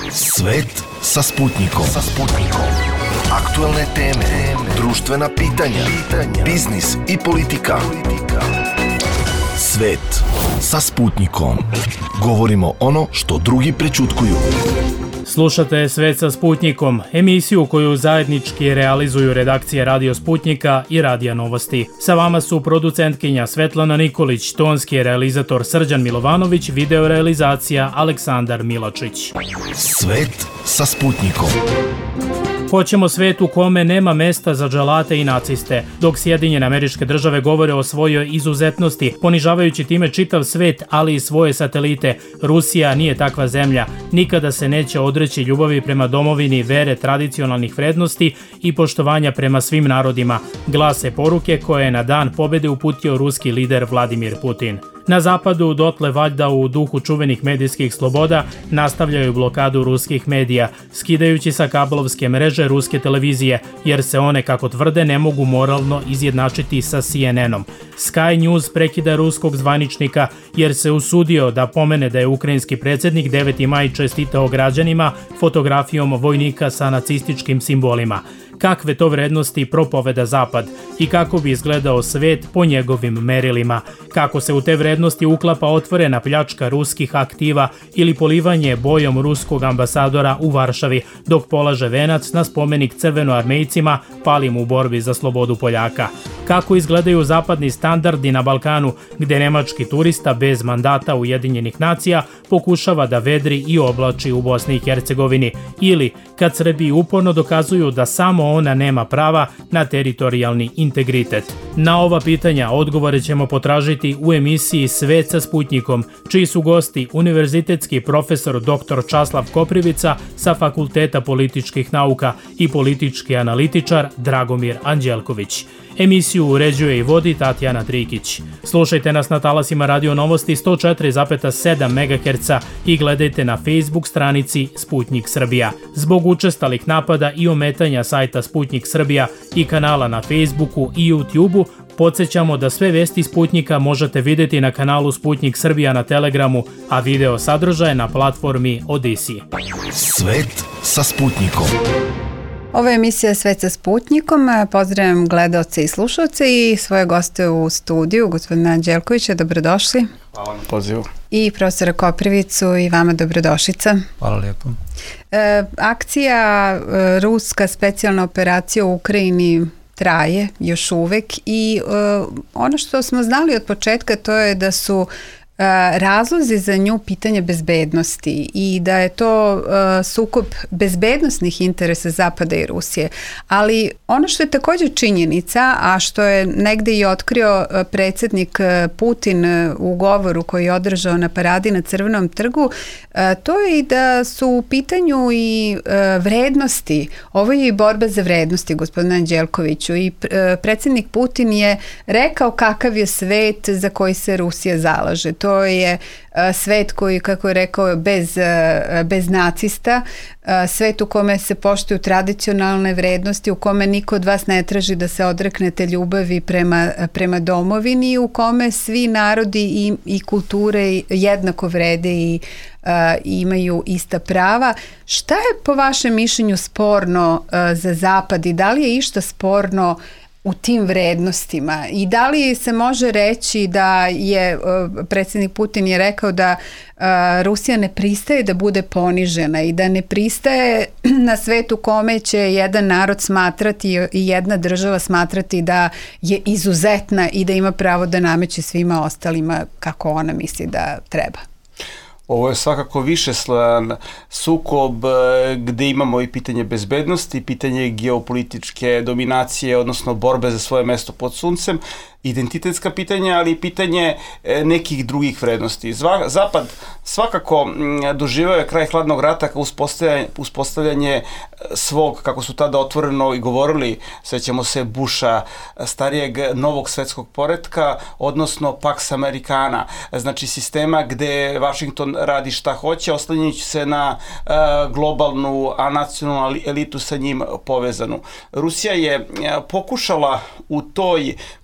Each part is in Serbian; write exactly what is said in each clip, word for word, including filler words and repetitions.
Svet sa Sputnikom. Sa Sputnikom. Aktuelne teme, društvena pitanja, biznis i politika. Svet sa Sputnikom. Govorimo ono što drugi prećutkuju. Slušate Svet sa Sputnikom, emisiju koju zajednički realizuju redakcije Radio Sputnika i Radija Novosti. Sa vama su producentkinja Svetlana Nikolić, tonski realizator Srđan Milovanović, video realizacija Aleksandar Milačić. Svet sa Sputnikom. Hoćemo svet u kome nema mesta za dželate i naciste, dok Sjedinjene Američke Države govore o svojoj izuzetnosti, ponižavajući time čitav svet, ali i svoje satelite. Rusija nije takva zemlja, nikada se neće odreći ljubavi prema domovini, vere, tradicionalnih vrednosti i poštovanja prema svim narodima, glase poruke koje je na dan pobede uputio ruski lider Vladimir Putin. Na zapadu, dotle valjda u duhu čuvenih medijskih sloboda, nastavljaju blokadu ruskih medija, skidajući sa kablovske mreže ruske televizije, jer se one, kako tvrde, ne mogu moralno izjednačiti sa C N N-om. Sky News prekida ruskog zvaničnika, jer se usudio da pomene da je ukrajinski predsjednik deveti maj čestitao građanima fotografijom vojnika sa nacističkim simbolima. Kakve to vrednosti propoveda Zapad i kako bi izgledao svet po njegovim merilima, kako se u te vrednosti uklapa otvorena pljačka ruskih aktiva ili polivanje bojom ruskog ambasadora u Varšavi, dok polaže venac na spomenik crvenoarmejcima palim u borbi za slobodu Poljaka. Kako izgledaju zapadni standardi na Balkanu, gde nemački turista bez mandata Ujedinjenih nacija pokušava da vedri i oblači u Bosni i Hercegovini, ili kad Srbiji uporno dokazuju da samo ona nema prava na teritorijalni integritet. Na ova pitanja odgovore ćemo potražiti u emisiji Svet sa Sputnikom, čiji su gosti univerzitetski profesor doktor Časlav Koprivica sa Fakulteta političkih nauka i politički analitičar Dragomir Anđelković. Emisiju uređuje i vodi Tatjana Trikić. Slušajte nas na talasima Radio Novosti sto četiri zarez sedam megaherca i gledajte na Facebook stranici Sputnik Srbija. Zbog učestalih napada i ometanja sajta Sputnik Srbija i kanala na Facebooku i YouTubeu, podsjećamo da sve vesti Sputnika možete vidjeti na kanalu Sputnik Srbija na Telegramu, a video sadržaje na platformi Odisi. Svet sa Sputnikom. Ovo je emisija Svet sa Sputnikom. Pozdravljam gledaoce i slušalce i svoje goste u studiju, gospodina Anđelkovića, dobrodošli. Hvala na pozivu. I profesora Koprivicu i vama dobrodošlica. Hvala lijepo. E, akcija e, ruska specijalna operacija u Ukrajini traje još uvek i e, ono što smo znali od početka to je da su razlozi za nju pitanje bezbednosti i da je to uh, sukob bezbednosnih interesa Zapada i Rusije. Ali ono što je također činjenica, a što je negde i otkrio uh, predsjednik uh, Putin uh, u govoru koji je održao na paradi na Crvenom trgu, uh, to je i da su u pitanju i uh, vrednosti. Ovo je i borba za vrednosti, gospodine Anđelkoviću, i uh, predsjednik Putin je rekao kakav je svet za koji se Rusija zalaže. To To je uh, svet koji, kako je rekao, bez, uh, bez nacista, uh, svet u kome se poštuju tradicionalne vrednosti, u kome niko od vas ne traži da se odreknete ljubavi prema, prema domovini, u kome svi narodi i, i kulture jednako vrede i uh, imaju ista prava. Šta je po vašem mišljenju sporno uh, za Zapad i da li je išta sporno u tim vrednostima i da li se može reći da je uh, predsjednik Putin je rekao da uh, Rusija ne pristaje da bude ponižena i da ne pristaje na svetu kome će jedan narod smatrati i jedna država smatrati da je izuzetna i da ima pravo da nameće svima ostalima kako ona misli da treba. Ovo je svakako višeslojan sukob gde imamo i pitanje bezbednosti, pitanje geopolitičke dominacije, odnosno borbe za svoje mesto pod suncem, identitetska pitanja, ali i pitanje nekih drugih vrednosti. Zapad svakako doživao je kraj hladnog rata kao uspostavljanje, uspostavljanje svog, kako su tada otvoreno i govorili, sećamo se Busha, starijeg novog svetskog poretka, odnosno Pax Americana, znači sistema gde Washington radi šta hoće, oslanjajući se na uh, globalnu, a nacionalnu elitu sa njim povezanu. Rusija je pokušala u toj konstrukciji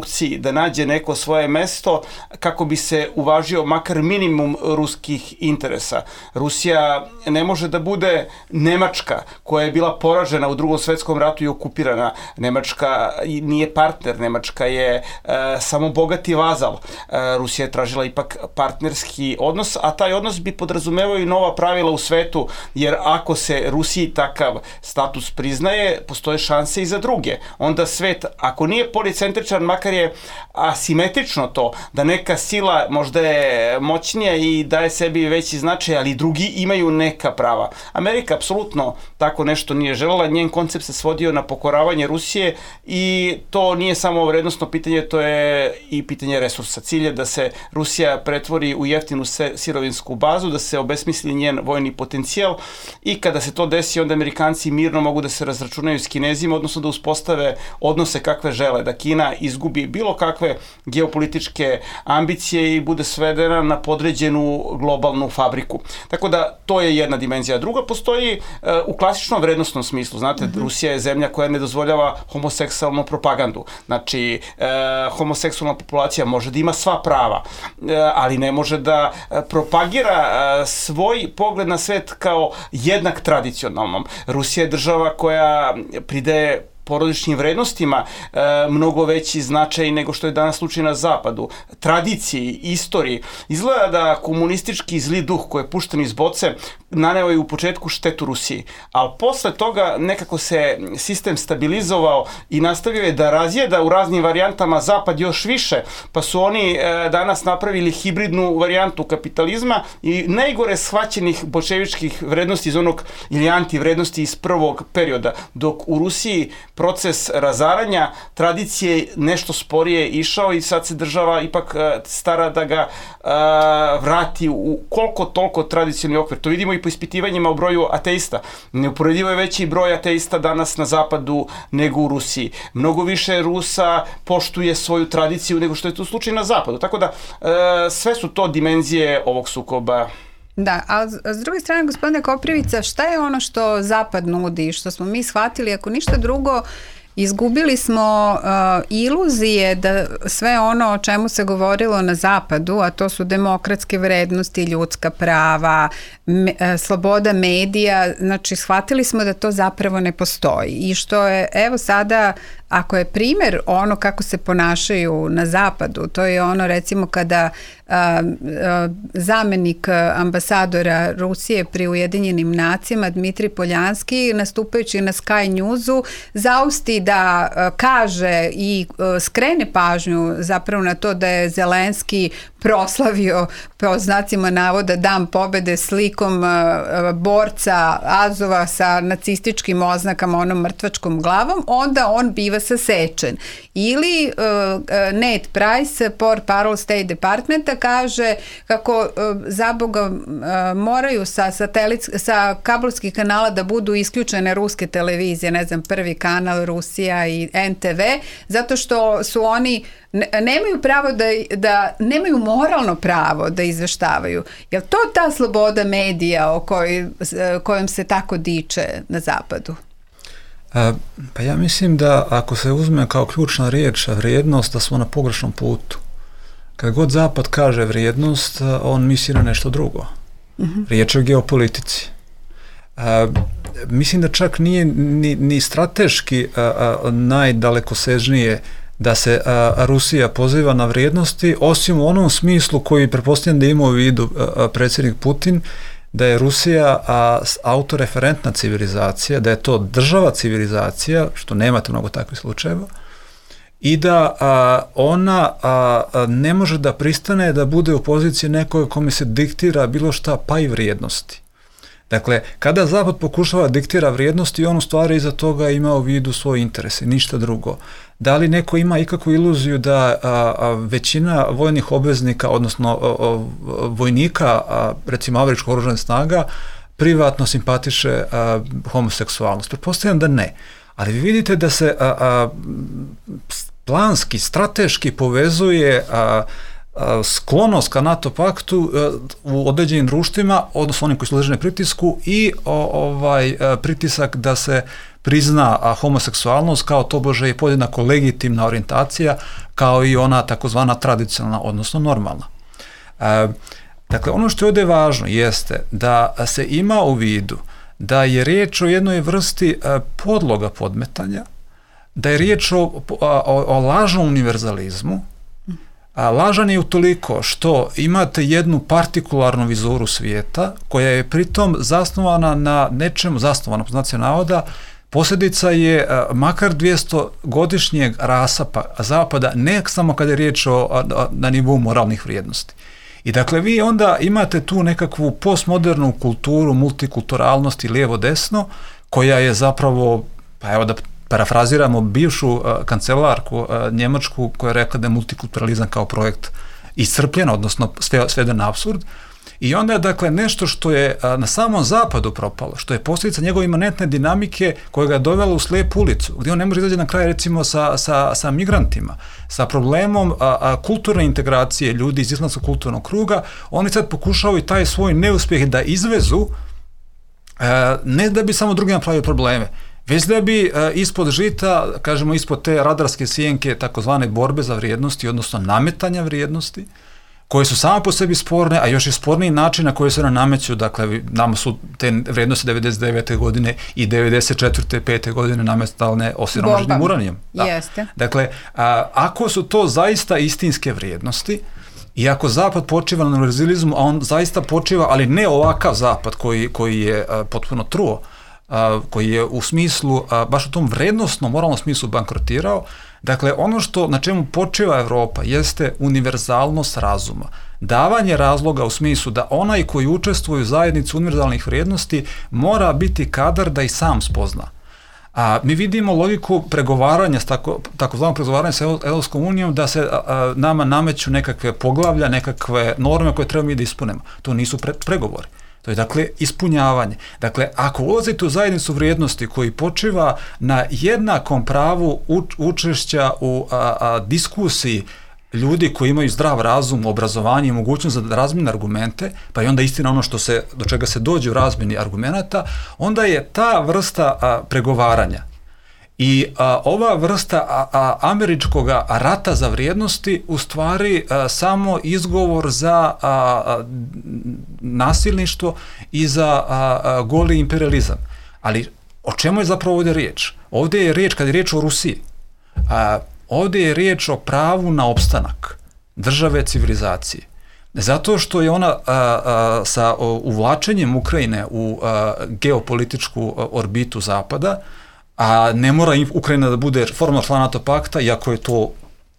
konstrukciji da nađe neko svoje mesto kako bi se uvažio makar minimum ruskih interesa. Rusija ne može da bude Nemačka koja je bila poražena u Drugom svetskom ratu i okupirana. Nemačka nije partner, Nemačka je e, samo bogati vazal. E, Rusija je tražila ipak partnerski odnos, a taj odnos bi podrazumevao i nova pravila u svetu, jer ako se Rusiji takav status priznaje, postoje šanse i za druge. Onda svet, ako nije policentričan, makar je asimetrično to, da neka sila možda je moćnija i daje sebi veći značaj, ali drugi imaju neka prava. Amerika apsolutno tako nešto nije želela, njen koncept se svodio na pokoravanje Rusije i to nije samo vrednostno pitanje, to je i pitanje resursa. Cilj je da se Rusija pretvori u jeftinu sirovinsku bazu, da se obesmisli njen vojni potencijal i kada se to desi, onda Amerikanci mirno mogu da se razračunaju s Kinezima, odnosno da uspostave odnose kakve žele, da Kina izgubi bilo kakve geopolitičke ambicije i bude svedena na podređenu globalnu fabriku. Tako da to je jedna dimenzija. Druga postoji uh, u klasičnom vrednostnom smislu. Znate, mm-hmm. Rusija je zemlja koja ne dozvoljava homoseksualnu propagandu. Znači, uh, homoseksualna populacija može da ima sva prava, uh, ali ne može da uh, propagira uh, svoj pogled na svet kao jednak tradicionalnom. Rusija je država koja pridaje porodičnim vrednostima e, mnogo veći značaj nego što je danas slučaj na zapadu. Tradiciji, istoriji. Izgleda da komunistički zli duh koji je pušten iz boce naneo je u početku štetu Rusiji. Ali posle toga nekako se sistem stabilizovao i nastavio je da razjeda u raznim varijantama zapad još više, pa su oni e, danas napravili hibridnu varijantu kapitalizma i najgore shvaćenih bolševičkih vrednosti iz onog ili antivrednosti iz prvog perioda, dok u Rusiji proces razaranja tradicije nešto sporije išao i sad se država ipak stara da ga uh, vrati u koliko toliko tradicionalni okvir. To vidimo i po ispitivanjima o broju ateista. Neuporedivo je veći broj ateista danas na zapadu nego u Rusiji. Mnogo više Rusa poštuje svoju tradiciju nego što je to slučaj na zapadu. Tako da uh, sve su to dimenzije ovog sukoba. Da, a s druge strane, gospodine Koprivica, šta je ono što Zapad nudi, što smo mi shvatili, ako ništa drugo, izgubili smo uh, iluzije da sve ono o čemu se govorilo na Zapadu, a to su demokratske vrednosti, ljudska prava, me, uh, sloboda medija, znači shvatili smo da to zapravo ne postoji i što je, evo sada, ako je primjer ono kako se ponašaju na Zapadu, to je ono recimo kada a, a, zamenik ambasadora Rusije pri Ujedinjenim nacijama Dmitrij Poljanski nastupajući na Sky Newsu zausti da a, kaže i a, skrene pažnju zapravo na to da je Zelenski proslavio po znacima navoda Dan pobede slikom a, borca Azova sa nacističkim oznakama, onom mrtvačkom glavom, onda on biva sasečen. Ili uh, Ned Price, portparol State Departmenta, kaže kako uh, za Boga uh, moraju sa, satelit, sa kabelskih kanala da budu isključene ruske televizije, ne znam, Prvi kanal, Rusija i en te ve, zato što su oni ne, nemaju pravo da, da nemaju moralno pravo da izveštavaju. Je li to ta sloboda medija o koj, kojom se tako diče na Zapadu? A, pa ja mislim da ako se uzme kao ključna riječ vrijednost, da smo na pogrešnom putu. Kad god Zapad kaže vrijednost, on misli na nešto drugo. Uh-huh. Riječ je o geopolitici. A, mislim da čak nije ni, ni strateški a, a, najdalekosežnije da se a, Rusija poziva na vrijednosti, osim u onom smislu koji pretpostavljam da ima u vidu a, a, predsjednik Putin, da je Rusija a, autoreferentna civilizacija, da je to država civilizacija, što nemate mnogo takvih slučajeva, i da a, ona a, a, ne može da pristane da bude u poziciji nekoj kome se diktira bilo šta, pa i vrijednosti. Dakle, kada Zapad pokušava diktira vrijednosti, on u stvari iza toga ima u vidu svoje interese, ništa drugo. Da li neko ima ikakvu iluziju da a, a, većina vojnih obveznika, odnosno a, a, vojnika, a, recimo američkih oružanih snaga, privatno simpatiše a, homoseksualnost? Pretpostavljam da ne. Ali vi vidite da se a, a, planski, strateški povezuje a, sklonost ka NATO paktu u određenim društvima, odnosno onim koji su ležene pritisku i o, ovaj pritisak da se prizna a, homoseksualnost kao tobože je podjednako legitimna orijentacija kao i ona takozvana tradicionalna, odnosno normalna. E, dakle, ono što je ovdje važno jeste da se ima u vidu da je riječ o jednoj vrsti a, podloga podmetanja, da je riječ o, o, o lažnom univerzalizmu. A lažan je utoliko što imate jednu partikularnu vizuru svijeta koja je pritom zasnovana na nečemu, zasnovana po znacima navoda, posljedica je a, makar dvjesto godišnjeg rasapa zapada, ne samo kada je riječ o, a, a, na nivou moralnih vrijednosti. I dakle vi onda imate tu nekakvu postmodernu kulturu, multikulturalnosti lijevo-desno, koja je zapravo, pa evo da parafraziramo bivšu uh, kancelarku uh, njemačku koja je rekla da je multikulturalizam kao projekt iscrpljen, odnosno sve, sveden na apsurd. I onda je dakle nešto što je uh, na samom zapadu propalo, što je posljedica njegove imanentne dinamike koja ga je dovela u slijepu ulicu, gdje on ne može izaći na kraj recimo sa, sa, sa migrantima, sa problemom uh, uh, kulturne integracije ljudi iz islamskog kulturnog kruga. Oni sad pokušavaju i taj svoj neuspjeh da izvezu, uh, ne da bi samo drugima pravili probleme, već da bi e, ispod žita, kažemo ispod te radarske sjenke takozvane borbe za vrijednosti, odnosno nametanja vrijednosti, koje su samo po sebi sporne, a još je sporniji način na koji se ona nameću, dakle, nama su te vrijednosti devedeset devete godine i devedeset četvrte pete godine nametalne osiromaženim uranijom. Da. Jeste. Dakle, a, ako su to zaista istinske vrijednosti, i ako Zapad počiva na univerzalizmu, a on zaista počiva, ali ne ovakav Zapad koji, koji je a, potpuno truo, a, koji je u smislu, a, baš u tom vrednostnom, moralnom smislu bankrotirao. Dakle, ono što, na čemu počiva Evropa jeste univerzalnost razuma. Davanje razloga u smislu da onaj koji učestvuje u zajednici univerzalnih vrijednosti mora biti kadar da i sam spozna. A mi vidimo logiku pregovaranja, tako, takozvano pregovaranja sa Europskom unijom, da se a, a, nama nameću nekakve poglavlja, nekakve norme koje treba mi da ispunemo. To nisu pre, pregovori. To je dakle ispunjavanje. Dakle, ako ulazite u zajednicu vrijednosti koji počiva na jednakom pravu uč, učešća u a, a, diskusiji ljudi koji imaju zdrav razum, obrazovanje i mogućnost da razmijene argumente, pa i onda istina ono što se, do čega se dođe u razmjeni argumenata, onda je ta vrsta a, pregovaranja i a, ova vrsta a, a, američkog rata za vrijednosti u stvari a, samo izgovor za a, a, nasilništvo i za a, a, goli imperializam. Ali o čemu je zapravo ovdje riječ? Ovdje je riječ, kad je riječ o Rusiji, a, ovdje je riječ o pravu na opstanak države civilizacije. Zato što je ona a, a, sa o, uvlačenjem Ukrajine u a, geopolitičku orbitu Zapada, a ne mora Ukrajina da bude formalno član NATO pakta, iako je to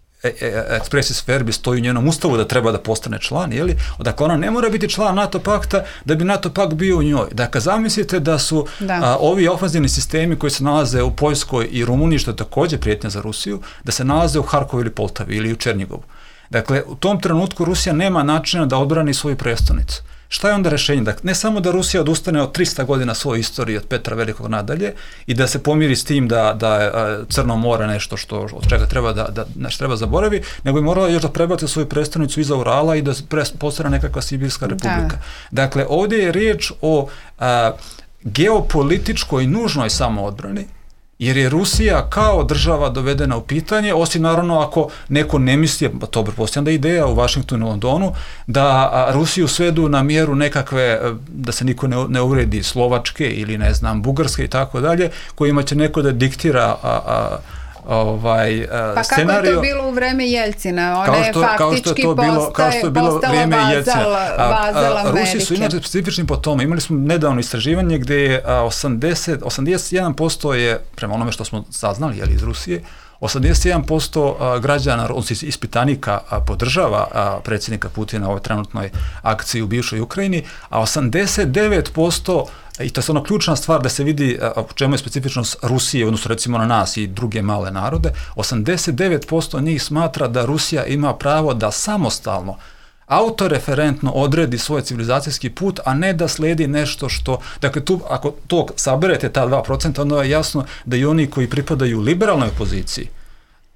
expressis verbis, stoji u njenom ustavu da treba da postane član, jeli? Dakle, ona ne mora biti član NATO pakta da bi NATO pakt bio u njoj. Dakle, zamislite da su da. A, ovi ofenzivni sistemi koji se nalaze u Poljskoj i Rumuniji, što je također prijetnja za Rusiju, da se nalaze u Harkovu ili Poltavi ili u Černjigovu. Dakle, u tom trenutku Rusija nema načina da odbrani svoju prestonicu. Šta je onda rješenje? Dakle, ne samo da Rusija odustane od trista godina svoje istorije od Petra Velikog nadalje i da se pomiri s tim da, da je Crno more nešto što, od čega treba da, da nešto treba zaboravi, nego je morala još da prebaci svoju prestonicu iza Urala i da postane nekakva Sibirska republika. Da. Dakle, ovdje je riječ o a, geopolitičkoj nužnoj samoodbrani, jer je Rusija kao država dovedena u pitanje, osim naravno ako neko ne misli, to pretpostavljam da je ideja u Vašingtonu i Londonu, da Rusiju svedu na mjeru nekakve, da se niko ne, ne uvredi, Slovačke ili ne znam, Bugarske i tako dalje, kojima će neko da diktira a, a, ovaj pa scenario. Pa kako je to bilo u vreme Jeljcina? Ona je faktički postala vazal, vazal Amerike. Rusi su inače specifični po tome. Imali smo nedavno istraživanje gdje je osamdeset, osamdeset jedan posto je, prema onome što smo saznali jeli, iz Rusije, osamdeset jedan posto građana, odnosno ispitanika, podržava predsjednika Putina u ovoj trenutnoj akciji u bivšoj Ukrajini, a osamdeset devet posto, i to je ono ključna stvar da se vidi u čemu je specifičnost Rusije, odnosno recimo na nas i druge male narode, osamdeset devet posto njih smatra da Rusija ima pravo da samostalno, autoreferentno odredi svoj civilizacijski put, a ne da slijedi nešto što, dakle tu, ako to saberete ta dva procenta, onda je jasno da i oni koji pripadaju liberalnoj opoziciji,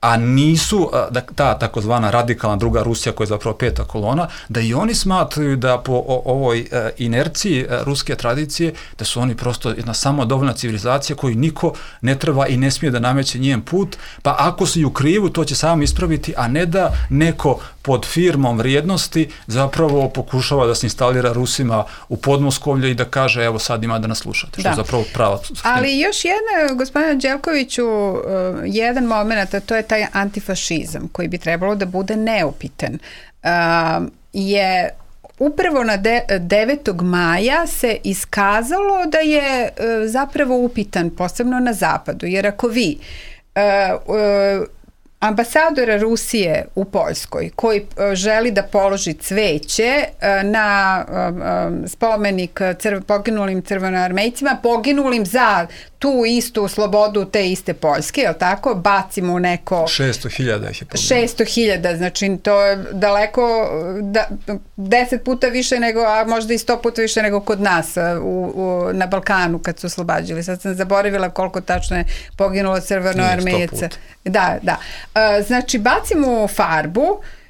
a nisu da, ta takozvana radikalna druga Rusija koja je zapravo peta kolona, da i oni smatraju da po o, ovoj inerciji ruske tradicije, da su oni prosto jedna samodovoljna civilizacija koju niko ne treba i ne smije da nameće njen put, pa ako su i u krivu, to će sam ispraviti, a ne da neko pod firmom vrijednosti zapravo pokušava da se instalira Rusima u Podmoskovlje i da kaže evo sad ima da nas slušate, što je zapravo prava. Ali još jedna, gospodine Đelkoviću, jedan moment, a to je taj antifašizam koji bi trebalo da bude neupitan, je upravo na devetog maja se iskazalo da je zapravo upitan, posebno na zapadu, jer ako vi ambasadora Rusije u Poljskoj koji želi da položi cveće na spomenik crv, poginulim crvenoarmejcima, poginulim za tu istu slobodu te iste Poljske, je li tako? Bacimo u neko... šesto hiljada ih je poginulo. šesto hiljada, znači to je daleko, da, deset puta više nego, a možda i sto puta više nego kod nas u, u, na Balkanu kad su oslobađali. Sad sam zaboravila koliko tačno je poginulo crvenoarmejaca. Da, da. Uh, znači, bacimo farbu,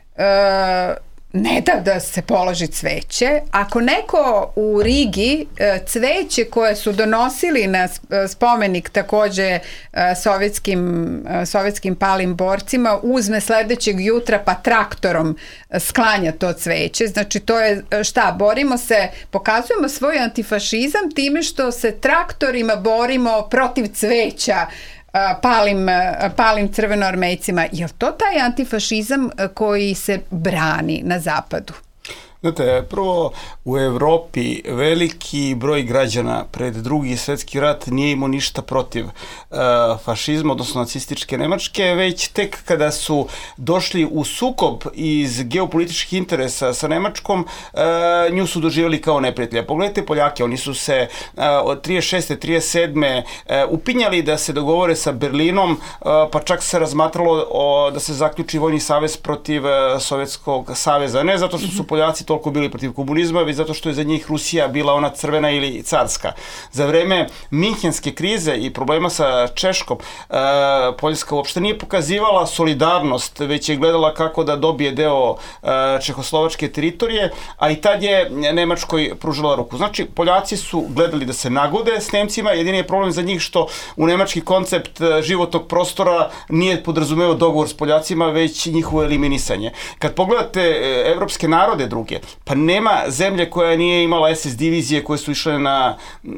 uh, ne da da se položi cveće. Ako neko u Rigi cveće koje su donosili na spomenik takođe sovjetskim, sovjetskim palim borcima uzme sledećeg jutra pa traktorom sklanja to cveće, znači to je šta, borimo se, pokazujemo svoj antifašizam time što se traktorima borimo protiv cveća palim, palim crvenoarmejcima. Je li to taj antifašizam koji se brani na zapadu? Znate, prvo u Evropi veliki broj građana pred drugi svjetski rat nije imao ništa protiv uh, fašizma, odnosno nacističke Nemačke, već tek kada su došli u sukob iz geopolitičkih interesa sa Nemačkom, uh, nju su doživjeli kao neprijatelja. Pogledajte Poljake, oni su se uh, od trideset šeste trideset sedme Uh, upinjali da se dogovore sa Berlinom, uh, pa čak se razmatralo o, da se zaključi vojni savez protiv uh, Sovjetskog saveza. Ne zato što su Poljaci toliko bili protiv komunizma, već zato što je za njih Rusija bila ona crvena ili carska. Za vreme minhenske krize i problema sa Češkom, uh, Poljska uopšte nije pokazivala solidarnost, već je gledala kako da dobije deo uh, čehoslovačke teritorije, a i tad je Nemačkoj pružila ruku. Znači, Poljaci su gledali da se nagode s Nemcima, jedini je problem za njih što u nemački koncept životnog prostora nije podrazumeo dogovor s Poljacima, već njihovo eliminisanje. Kad pogledate evropske narode druge, pa nema zemlje koja nije imala es es divizije koje su išle na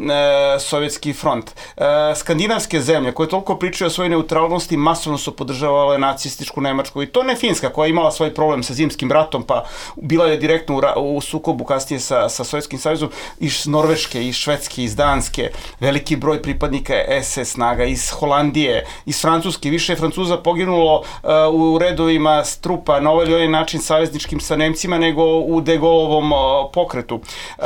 e, sovjetski front. E, skandinavske zemlje koje toliko pričaju o svojoj neutralnosti masovno su podržavale nacističku Nemačku, i to ne Finska koja je imala svoj problem sa zimskim ratom, pa bila je direktno u, u sukobu kasnije sa, sa Sovjetskim savezom, iz Norveške, iz Švedske, iz Danske, veliki broj pripadnika es es snaga, iz Holandije, iz Francuske, više je Francuza poginulo uh, u redovima trupa na ovaj ili ovaj način savezničkim sa Nemcima nego u De Gaulleovom uh, pokretu. Uh,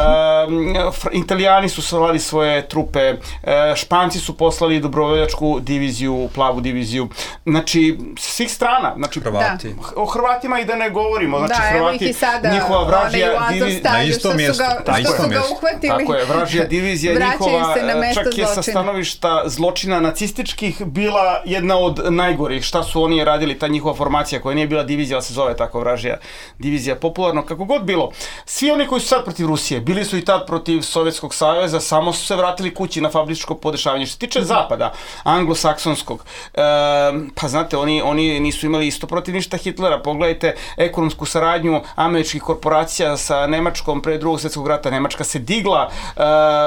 Italijani su slali svoje trupe, uh, Španci su poslali dobrovoljačku diviziju, plavu diviziju. Znači, s svih strana. Znači, Hrvati. O Hrvatima i da ne govorimo. Znači, da, Hrvati, evo ih i sada, njihova vražija divizija. Na isto mjesto. Na isto mjesto. Tako je, vražija divizija njihova, čak je sa stanovišta zločina nacističkih bila jedna od najgorih. Šta su oni radili, ta njihova formacija koja nije bila divizija, ali se zove tako vražija divizija, popularno, kako god bilo. Svi oni koji su sad protiv Rusije, bili su i tad protiv Sovjetskog saveza, samo su se vratili kući na fabričko podešavanje. Što se tiče zapada, anglosaksonskog, e, pa znate, oni, oni nisu imali isto protiv ništa Hitlera. Pogledajte ekonomsku saradnju američkih korporacija sa Nemačkom pre drugog svjetskog rata. Nemačka se digla e,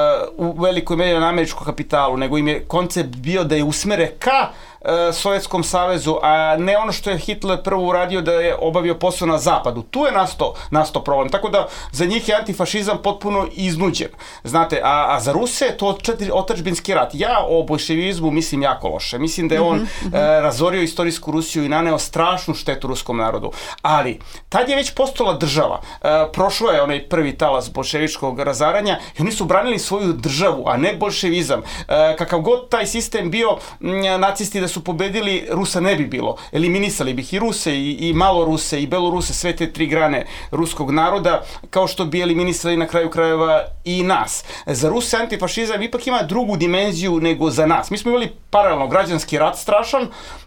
u velikoj meri na američkom kapitalu, nego im je koncept bio da je usmere ka Sovjetskom savezu, a ne ono što je Hitler prvo uradio da je obavio posao na zapadu. Tu je nastao, nastao problem. Tako da za njih je antifašizam potpuno iznuđen. Znate, a, a za Ruse je to otadžbinski rat. Ja o bolševizmu mislim jako loše. Mislim da je on mm-hmm. e, razorio istorijsku Rusiju i naneo strašnu štetu ruskom narodu. Ali, tad je već postala država. E, prošlo je onaj prvi talas bolševičkog razaranja i oni su branili svoju državu, a ne bolševizam. E, kakav god taj sistem bio, m, nacisti da su pobedili, Rusa ne bi bilo. Eliminisali bih i Ruse, i, i malo Ruse, i Beloruse, sve te tri grane ruskog naroda, kao što bi eliminisali na kraju krajeva i nas. Za Ruse antifašizam ipak ima drugu dimenziju nego za nas. Mi smo imali paralelno građanski rat strašan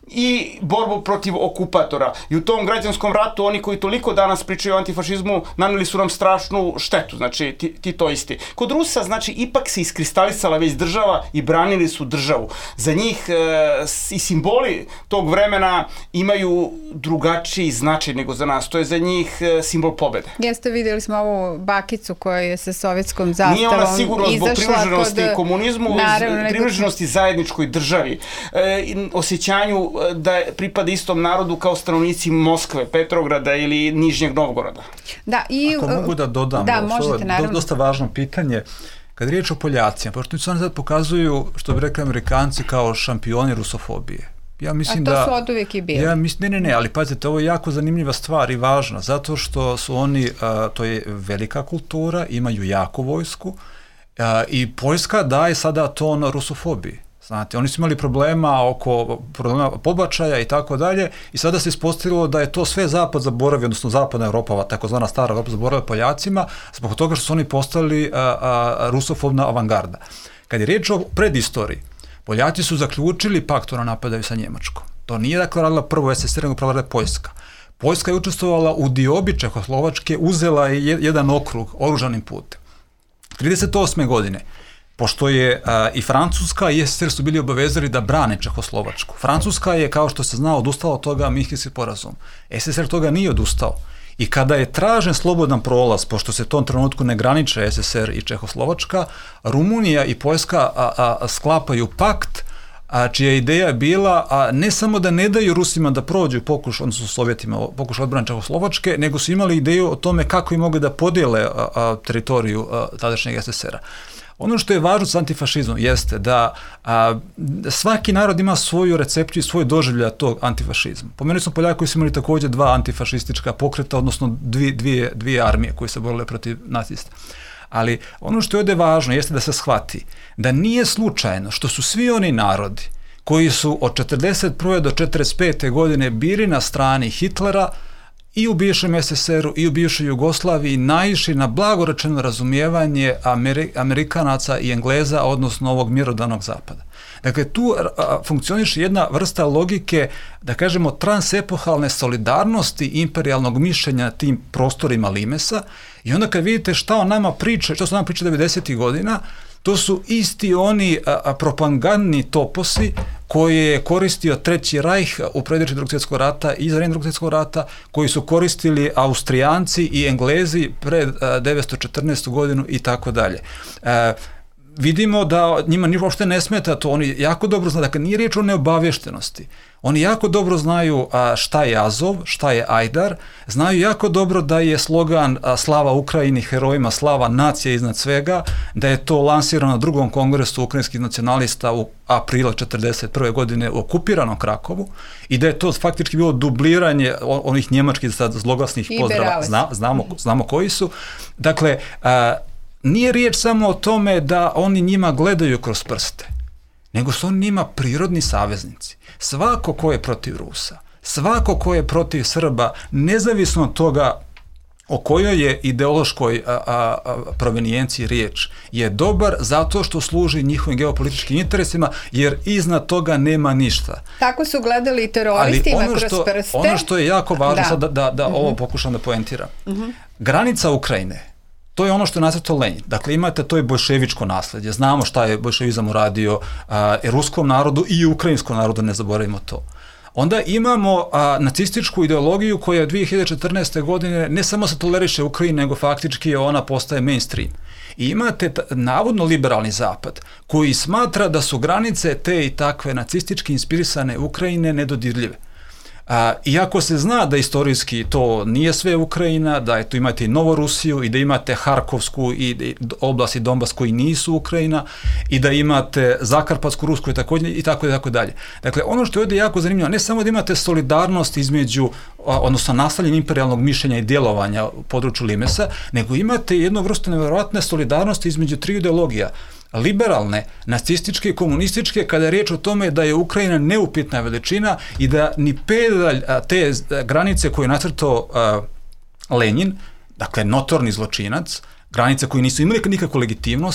i borbu protiv okupatora. I u tom građanskom ratu oni koji toliko danas pričaju o antifašizmu naneli su nam strašnu štetu, znači ti, ti to isti. Kod Rusa, znači, ipak se iskristalisala već država i branili su državu. Za njih e, i simboli tog vremena imaju drugačiji značaj nego za nas. To je za njih e, simbol pobede. Jeste, vidjeli smo ovu bakicu koja je sa sovjetskom zastavom izašla. Nije ona sigurno zbog privrženosti kod, komunizmu, naravno, privrženosti zajedničkoj državi, e, osjećanju da pripada istom narodu kao stanovnici Moskve, Petrograda ili Nižnjeg Novgoroda. Da, i, ako mogu da dodam, da, možete, možete, naravno. Dosta važno pitanje. Kad je riječ o Poljacima, pošto su oni sad pokazuju, što bi rekli Amerikanci, kao šampioni rusofobije. Ja mislim A to da, su od uvijek i bili. Ja mislim, ne, ne, ne, ali pazite, ovo je jako zanimljiva stvar i važna, zato što su oni, a, to je velika kultura, imaju jako vojsku a, i Poljska daje sada ton rusofobiji. Znate, oni su imali problema oko problema pobačaja i tako dalje i sada se ispostavilo da je to sve zapad zaboravio, odnosno zapadna Evropa, takozvana stara Evropa zaboravila Poljacima, zbog toga što su oni postali a, a, rusofobna avangarda. Kad je riječ o predistoriji, Poljaci su zaključili pakt o napadaju sa Njemačkom. To nije dakle radila prvo es es er, nego radila Poljska. Poljska je učestvovala u diobi Čehoslovačke, uzela je jedan okrug oružanim putem. trideset osme godine, pošto je a, i Francuska i es es er su bili obavezali da brane Čehoslovačku. Francuska je, kao što se zna, odustala od toga Minhenski sporazum. es es er toga nije odustao. I kada je tražen slobodan prolaz, pošto se u tom trenutku ne graniče es es er i Čehoslovačka, Rumunija i Poljska a, a, sklapaju pakt, a, čija ideja je bila a, ne samo da ne daju Rusima da prođu pokuš, odnosno Sovjetima, pokuš odbrane Čehoslovačke, nego su imali ideju o tome kako i mogu da podijele a, a, teritoriju a, tadašnjeg es es era. Ono što je važno sa antifašizmom jeste da a, svaki narod ima svoju recepciju i svoj doživljaj tog antifašizma. Pomenuli smo Poljaka koji su imali također dva antifašistička pokreta, odnosno dvije, dvije, dvije armije koje se borile protiv nacista. Ali ono što je ovdje važno jeste da se shvati da nije slučajno što su svi oni narodi koji su od četrdeset prve do četrdeset pete godine bili na strani Hitlera i u bivšem es es eru i u bivšoj Jugoslaviji naišli na blagorečeno razumijevanje Ameri- Amerikanaca i Engleza, odnosno ovog mjerodavnog zapada. Dakle, tu a, funkcioniše jedna vrsta logike, da kažemo, transepohalne solidarnosti imperijalnog mišljenja na tim prostorima limesa i onda kad vidite šta on nama priča, što su nam priča devedesetih godina, to su isti oni a, a, propagandni toposi koje je koristio Treći rajh u predvečerju Drugog svjetskog rata i za vrijeme Drugog svjetskog rata, koji su koristili Austrijanci i Englezi pred a, devetsto četrnaestu godinu i tako dalje. Vidimo da njima ni uopšte ne smeta to, oni jako dobro znaju, dakle nije riječ o neobavještenosti. Oni jako dobro znaju a, šta je Azov, šta je Ajdar, znaju jako dobro da je slogan a, slava Ukrajini, herojima, slava nacije iznad svega, da je to lansirano na drugom kongresu ukrajinskih nacionalista u aprila četrdeset prve godine u okupiranom Krakovu i da je to faktički bilo dubliranje onih njemačkih sad zloglasnih pozdrava, Zna, znamo, znamo koji su. Dakle, a, nije riječ samo o tome da oni njima gledaju kroz prste, nego su oni njima prirodni saveznici. Svako ko je protiv Rusa, svako ko je protiv Srba, nezavisno od toga o kojoj je ideološkoj a, a, a, provenijenciji riječ, je dobar zato što služi njihovim geopolitičkim interesima, jer iznad toga nema ništa. Tako su gledali teroristima ono kroz što, prste. Ono što je jako važno da, sad da, da, da uh-huh. ovo pokušam da poentiram. Uh-huh. Granica Ukrajine, to je ono što je nacrtao Lenin. Dakle, imate to je bolševičko nasljeđe. Znamo šta je bolševizam uradio a, i ruskom narodu i ukrajinskom narodu, ne zaboravimo to. Onda imamo a, nacističku ideologiju koja je dvije hiljade četrnaeste. godine ne samo se toleriše Ukrajini, nego faktički ona postaje mainstream. I imate t- navodno liberalni zapad koji smatra da su granice te i takve nacistički inspirisane Ukrajine nedodirljive. A, iako se zna da istorijski to nije sve Ukrajina, da je tu imate i Novorusiju i da imate Harkovsku i, i oblast i Donbas koji nisu Ukrajina i da imate Zakarpatsku Rusku i tako, i tako, i tako dalje. Dakle, ono što je ovdje jako zanimljivo, ne samo da imate solidarnost između, a, odnosno nastavljanje imperijalnog mišljenja i djelovanja u području Limesa, nego imate jednu vrstu nevjerojatne solidarnosti između tri ideologija. Liberalne, nacističke i komunističke, kada je riječ o tome da je Ukrajina neupitna veličina i da ni pedalj te granice koje je nacrtao uh, Lenin, dakle notorni zločinac, granice koje nisu imali nikakvu legitimnost,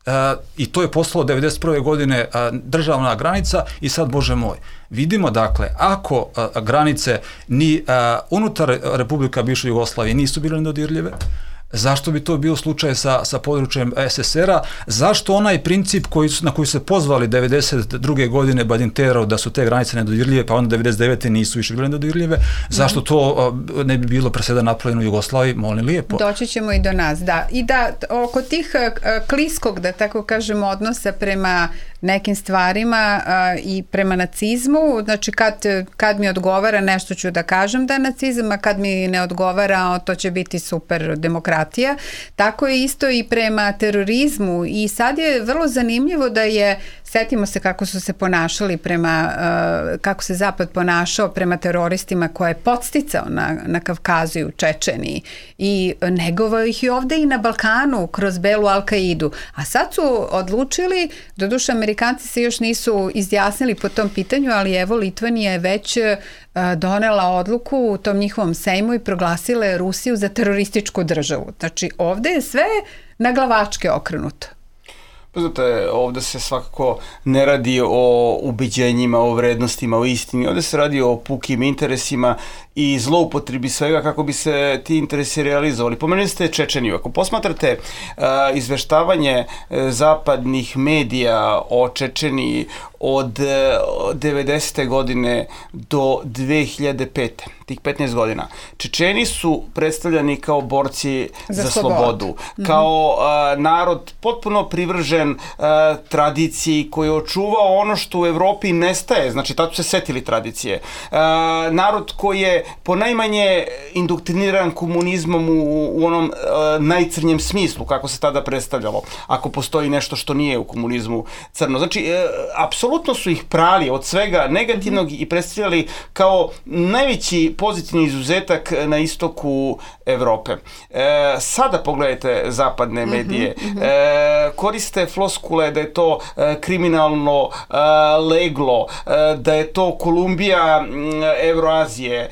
i to je postalo devedeset prve godine državna granica i sad, Bože moj, vidimo dakle, ako granice ni unutar Republika bivše Jugoslavije nisu bile nedodirljive, zašto bi to bio slučaj sa, sa područjem es es er a? Zašto onaj princip koji su, na koji se pozvali devedeset druge godine Badinterov da su te granice nedodirljive, pa onda devedeset devete nisu više bile nedodirljive, zašto to ne bi bilo presedan napravljeno u Jugoslaviji? Molim lijepo. Doći ćemo i do nas, da. I da oko tih kliskog, da tako kažemo, odnosa prema nekim stvarima a, i prema nacizmu, znači kad, kad mi odgovara nešto ću da kažem da je nacizam, a kad mi ne odgovara to će biti super demokratija. Tako je isto i prema terorizmu i sad je vrlo zanimljivo da je, setimo se kako su se ponašali prema, uh, kako se Zapad ponašao prema teroristima koje je podsticao na, na Kavkazu i u Čečeniji i negovao ih i ovde i na Balkanu kroz Belu Al-Kaidu. A sad su odlučili, doduše Amerikanci se još nisu izjasnili po tom pitanju, ali evo Litvanija je već uh, donela odluku u tom njihovom sejmu i proglasila je Rusiju za terorističku državu. Znači ovde je sve na glavačke okrenuto. Pa znate, ovde se svakako ne radi o ubeđenjima, o vrednostima, o istini, ovde se radi o pukim interesima i zloupotrebi svega kako bi se ti interesi realizovali. Pomenuli ste Čečeniju. Ako posmatrate uh, izveštavanje uh, zapadnih medija o Čečeniji od uh, devedesete godine do dve hiljade pete, tih petnaest godina, Čečeni su predstavljani kao borci za, za slobodu, mm-hmm. kao uh, narod potpuno privržen uh, tradiciji koji je očuvao ono što u Evropi nestaje, znači tad su se setili tradicije. Uh, narod koji je ponajmanje indoktriniran komunizmom u, u onom uh, najcrnjem smislu, kako se tada predstavljalo, ako postoji nešto što nije u komunizmu crno. Znači, uh, apsolutno su ih prali od svega negativnog mm-hmm. i predstavljali kao najveći pozitivni izuzetak na istoku Evrope. E, sada pogledajte zapadne medije. Mm-hmm. E, koriste floskule da je to e, kriminalno e, leglo, e, da je to Kolumbija Evroazije,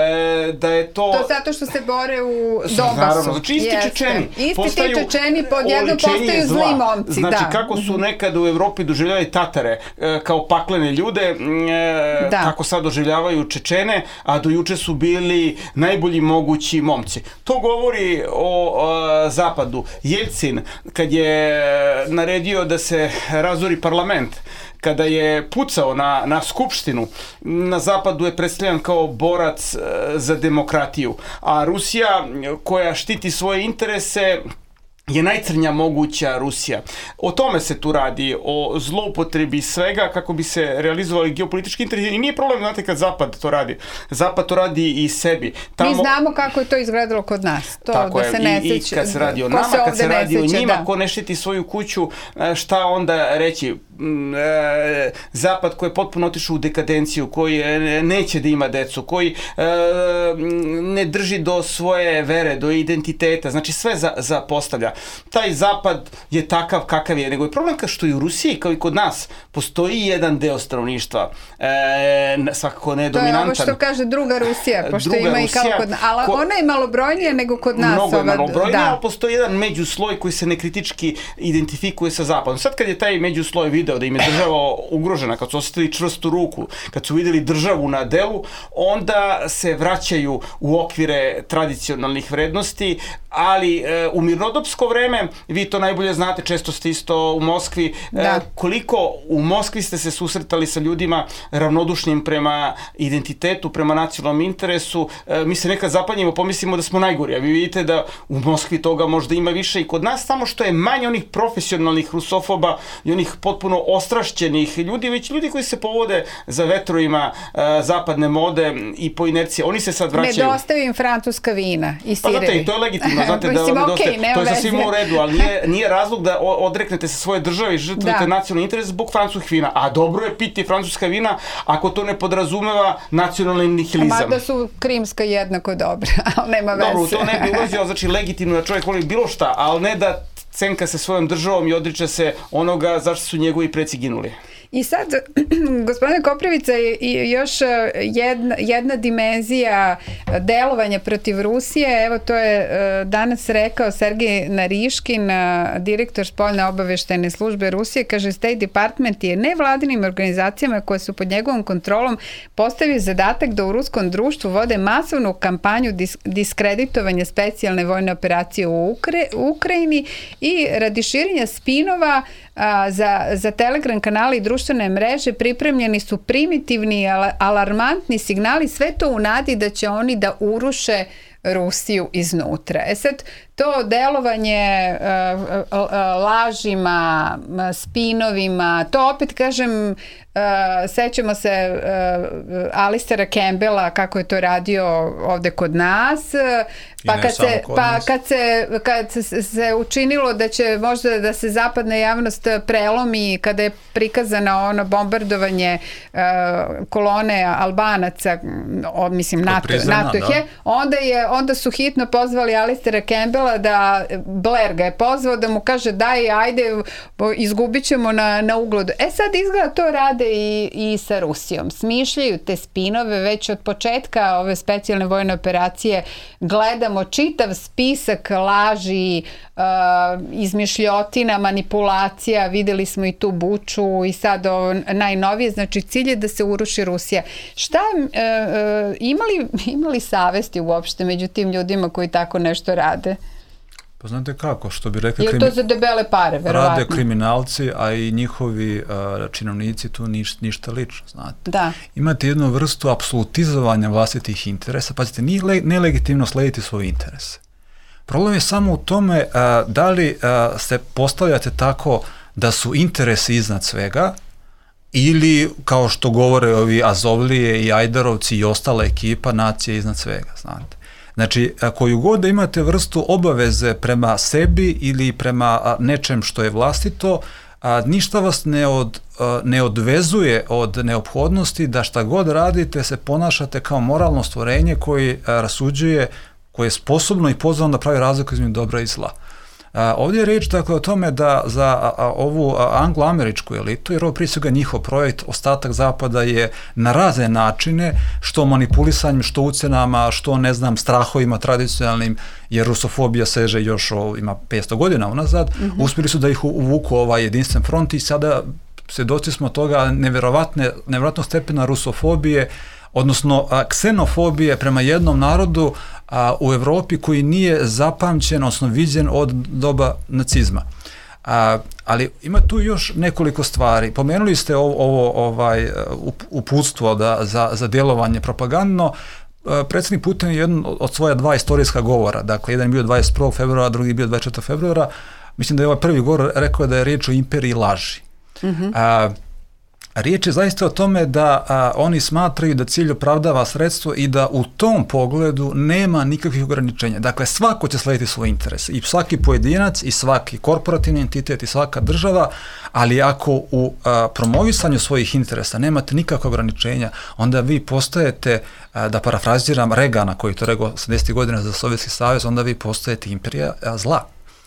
e, da je to... To zato što se bore u Donbasu. Naravno, znači isti Čečeni. Isti ti Čečeni podjedno postaju zli momci. Znači, da. kako su nekada u Evropi doživljavali Tatare e, kao paklene ljude, e, tako sad doživljavaju Čečene, a do juče su bili najbolji mogući momci. To govori o, o Zapadu. Jelcin, kad je naredio da se razori parlament, kada je pucao na, na skupštinu, na Zapadu je predstavljan kao borac e, za demokratiju. A Rusija, koja štiti svoje interese, je najcrnja moguća Rusija. O tome se tu radi, o zloupotrebi svega kako bi se realizovali geopolitički interesi. I nije problem, znate, kad Zapad to radi. Zapad to radi i sebi. Tamo... Mi znamo kako je to izgledalo kod nas. To tako da se ne I, seća. I kad se radi o nama, se kad se radi o njima, da. Ko ne štiti svoju kuću, šta onda reći? Zapad koji je potpuno otišao u dekadenciju, koji neće da ima decu, koji ne drži do svoje vere, do identiteta, znači sve za, zapostavlja. Taj Zapad je takav kakav je, nego je problem kao što i u Rusiji, kao i kod nas, postoji jedan deo stanovništva, e, svakako ne dominantan. To je ovo što kaže druga Rusija, pošto druga ima Rusija, i kao kod nas, ali ko, ona je malobrojnija nego kod nas. Mnogo je malobrojnija, da. Ali postoji jedan međusloj koji se nekritički identifikuje sa Zapadom. Sad kad je taj međusloj video da im je država ugrožena, kad su osjetili čvrstu ruku, kad su vidjeli državu na delu, onda se vraćaju u okvire tradicionalnih vrednosti, ali e, u mirnodopsko vreme, vi to najbolje znate, često ste isto u Moskvi, e, koliko u Moskvi ste se susretali sa ljudima ravnodušnim prema identitetu, prema nacionalnom interesu. E, mi se nekad zapanjimo, pomislimo da smo najgori, a vi vidite da u Moskvi toga možda ima više i kod nas, samo što je manje onih profesionalnih rusofoba i onih potpuno ostrašćenih ljudi, već ljudi koji se povode za vetrovima uh, zapadne mode i po inerciji. Oni se sad vraćaju. Nedostaju im francuska vina i sirevi. Pa znate, i to je legitimno, znate da Mislim, oni okay, dostaju. To je sasvim u redu, ali nije, nije razlog da odreknete se svoje države i žrtvujete nacionalni interes zbog francuskih vina. A dobro je piti francuska vina ako to ne podrazumeva nacionalni nihilizam. Mada su krimska jednako dobra, ali nema veze. Dobro, to ne bi ulazio, znači legitimno da čovjek voli bilo šta, ali ne da cenka se svojom državom i odriče se onoga zašto su njegovi preci ginuli. I sad, gospodine Koprivica, i još jedna, jedna dimenzija delovanja protiv Rusije, evo to je danas rekao Sergej Nariškin, direktor spoljne obaveštajne službe Rusije, kaže State Department je nevladinim organizacijama koje su pod njegovom kontrolom postavio zadatak da u ruskom društvu vode masovnu kampanju dis diskreditovanja specijalne vojne operacije u, Ukre, u Ukrajini i radi širenja spinova a, za, za Telegram kanale i društvene mreže pripremljeni su primitivni, alarmantni signali, sve to u nadi da će oni da uruše Rusiju iznutra. E sad, to delovanje uh, uh, uh, lažima, spinovima, to opet kažem, uh, sećamo se uh, Alistera Campbella kako je to radio ovde kod nas, pa kad se, pa nas. kad se kad se, se učinilo da će možda da se zapadna javnost prelomi kada je prikazano ono bombardovanje uh, kolone Albanaca, o, mislim NATO, prizna, NATO da. je, onda je onda su hitno pozvali Alistera Campbella da Blair ga je pozvao da mu kaže daj ajde izgubit ćemo na, na ugledu. E sad izgleda to rade i, i sa Rusijom. Smišljaju te spinove već od početka ove specijalne vojne operacije, gledamo čitav spisak laži, uh, izmišljotina, manipulacija, videli smo i tu Buču i sad ovo najnovije, znači cilj je da se uruši Rusija. Šta, uh, uh, imali, imali savesti uopšte među tim ljudima koji tako nešto rade? Pa znate kako, što bi rekli... Je to za debele pare, verovatno? Rade kriminalci, a i njihovi uh, činovnici tu niš, ništa lično, znate. Da. Imate jednu vrstu apsolutizovanja vlastitih interesa. Pazite, nije le, nelegitimno slediti svoje interese. Problem je samo u tome uh, da li uh, se postavljate tako da su interesi iznad svega, ili, kao što govore ovi Azovlije i Ajdarovci i ostala ekipa, nacije iznad svega, znate. Znači, koju god da imate vrstu obaveze prema sebi ili prema nečem što je vlastito, a, ništa vas ne, od, a, ne odvezuje od neophodnosti da šta god radite se ponašate kao moralno stvorenje koji a, rasuđuje, koje je sposobno i pozvano da pravi razliku između dobra i zla. A, ovdje je reč dakle o tome da za a, a, ovu anglo-američku elitu, jer ovo prije svega njihov projekt, ostatak zapada je na razne načine, što manipulisanjem, što ucenama, što ne znam, strahovima tradicionalnim, jer rusofobija seže još o, ima petsto godina unazad, mm-hmm. uspjeli su da ih uvuku ovaj jedinstven front i sada svjedoci smo toga neverovatne, neverovatnog stepena rusofobije, odnosno a, ksenofobije prema jednom narodu a, u Evropi koji nije zapamćen, odnosno viđen od doba nacizma. A, ali ima tu još nekoliko stvari. Pomenuli ste ovo, ovo ovaj, uputstvo da, za, za djelovanje propagandno. Predsjednik Putin je jedan od svoja dva istorijska govora, dakle jedan je bio dvadeset prvog februara, drugi je bio dvadeset četvrtog februara. Mislim da je ovaj prvi govor rekao da je riječ o imperiji laži. Mm-hmm. A, Riječ je zaista o tome da a, oni smatraju da cilj opravdava sredstvo i da u tom pogledu nema nikakvih ograničenja. Dakle, svako će slediti svoj interes. I svaki pojedinac, i svaki korporativni entitet, i svaka država, ali ako u a, promovisanju svojih interesa nemate nikakve ograničenja, onda vi postajete, a, da parafraziram Regana, koji to rekao sedamdesetih godina za Sovjetski savez, onda vi postajete imperija a, zla.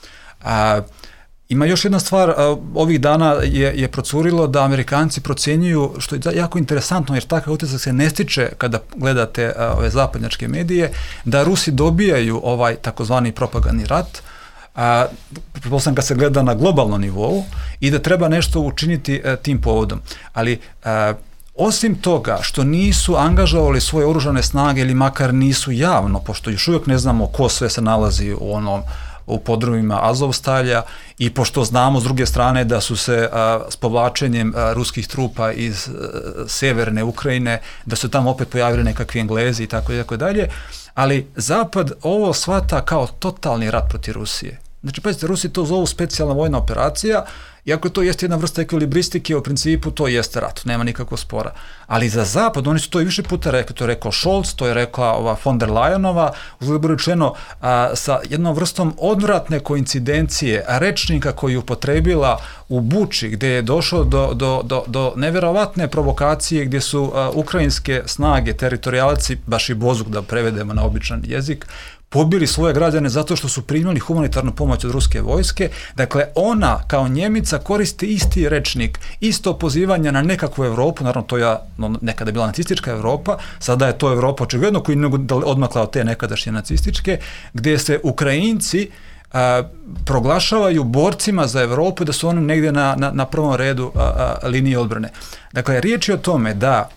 A, Ima još jedna stvar, ovih dana je, je procurilo da Amerikanci procjenjuju, što je jako interesantno jer takav utisak se ne stiče kada gledate ove zapadnjačke medije, da Rusi dobijaju ovaj takozvani propagandni rat, a, pretpostavljam kad se gleda na globalnom nivou i da treba nešto učiniti a, tim povodom. Ali a, osim toga što nisu angažovali svoje oružane snage ili makar nisu javno, pošto još uvijek ne znamo ko sve se nalazi u onom u podrumima Azovstalja i pošto znamo s druge strane da su se a, s povlačenjem a, ruskih trupa iz a, severne Ukrajine, da su tamo opet pojavili nekakvi Englezi i tako i tako dalje, ali Zapad ovo shvata kao totalni rat protiv Rusije. Znači, pazite, Rusi to zovu specijalna vojna operacija, iako to jeste jedna vrsta ekvilibristike, u principu to jeste rat, nema nikakvog spora. Ali za Zapad, oni su to i više puta rekli, to je rekao Scholz, to je rekla ova von der Leyenova, uzgled rečeno, a, sa jednom vrstom odvratne koincidencije, rečnika koji je upotrebila u Buči, gdje je došlo do, do, do, do neverovatne provokacije, gdje su a, ukrajinske snage, teritorijalci, baš i bozuk da prevedemo na običan jezik, pobili svoje građane zato što su primali humanitarnu pomoć od ruske vojske. Dakle, ona kao Njemica koristi isti rečnik, isto pozivanje na nekakvu Evropu, naravno to je no, nekada bila nacistička Evropa, sada je to Evropa očigledno koji ne odmakla od te nekadašnje nacističke, gdje se Ukrajinci a, proglašavaju borcima za Evropu, da su oni negdje na, na, na prvom redu a, a, linije odbrane. Dakle, riječ je o tome da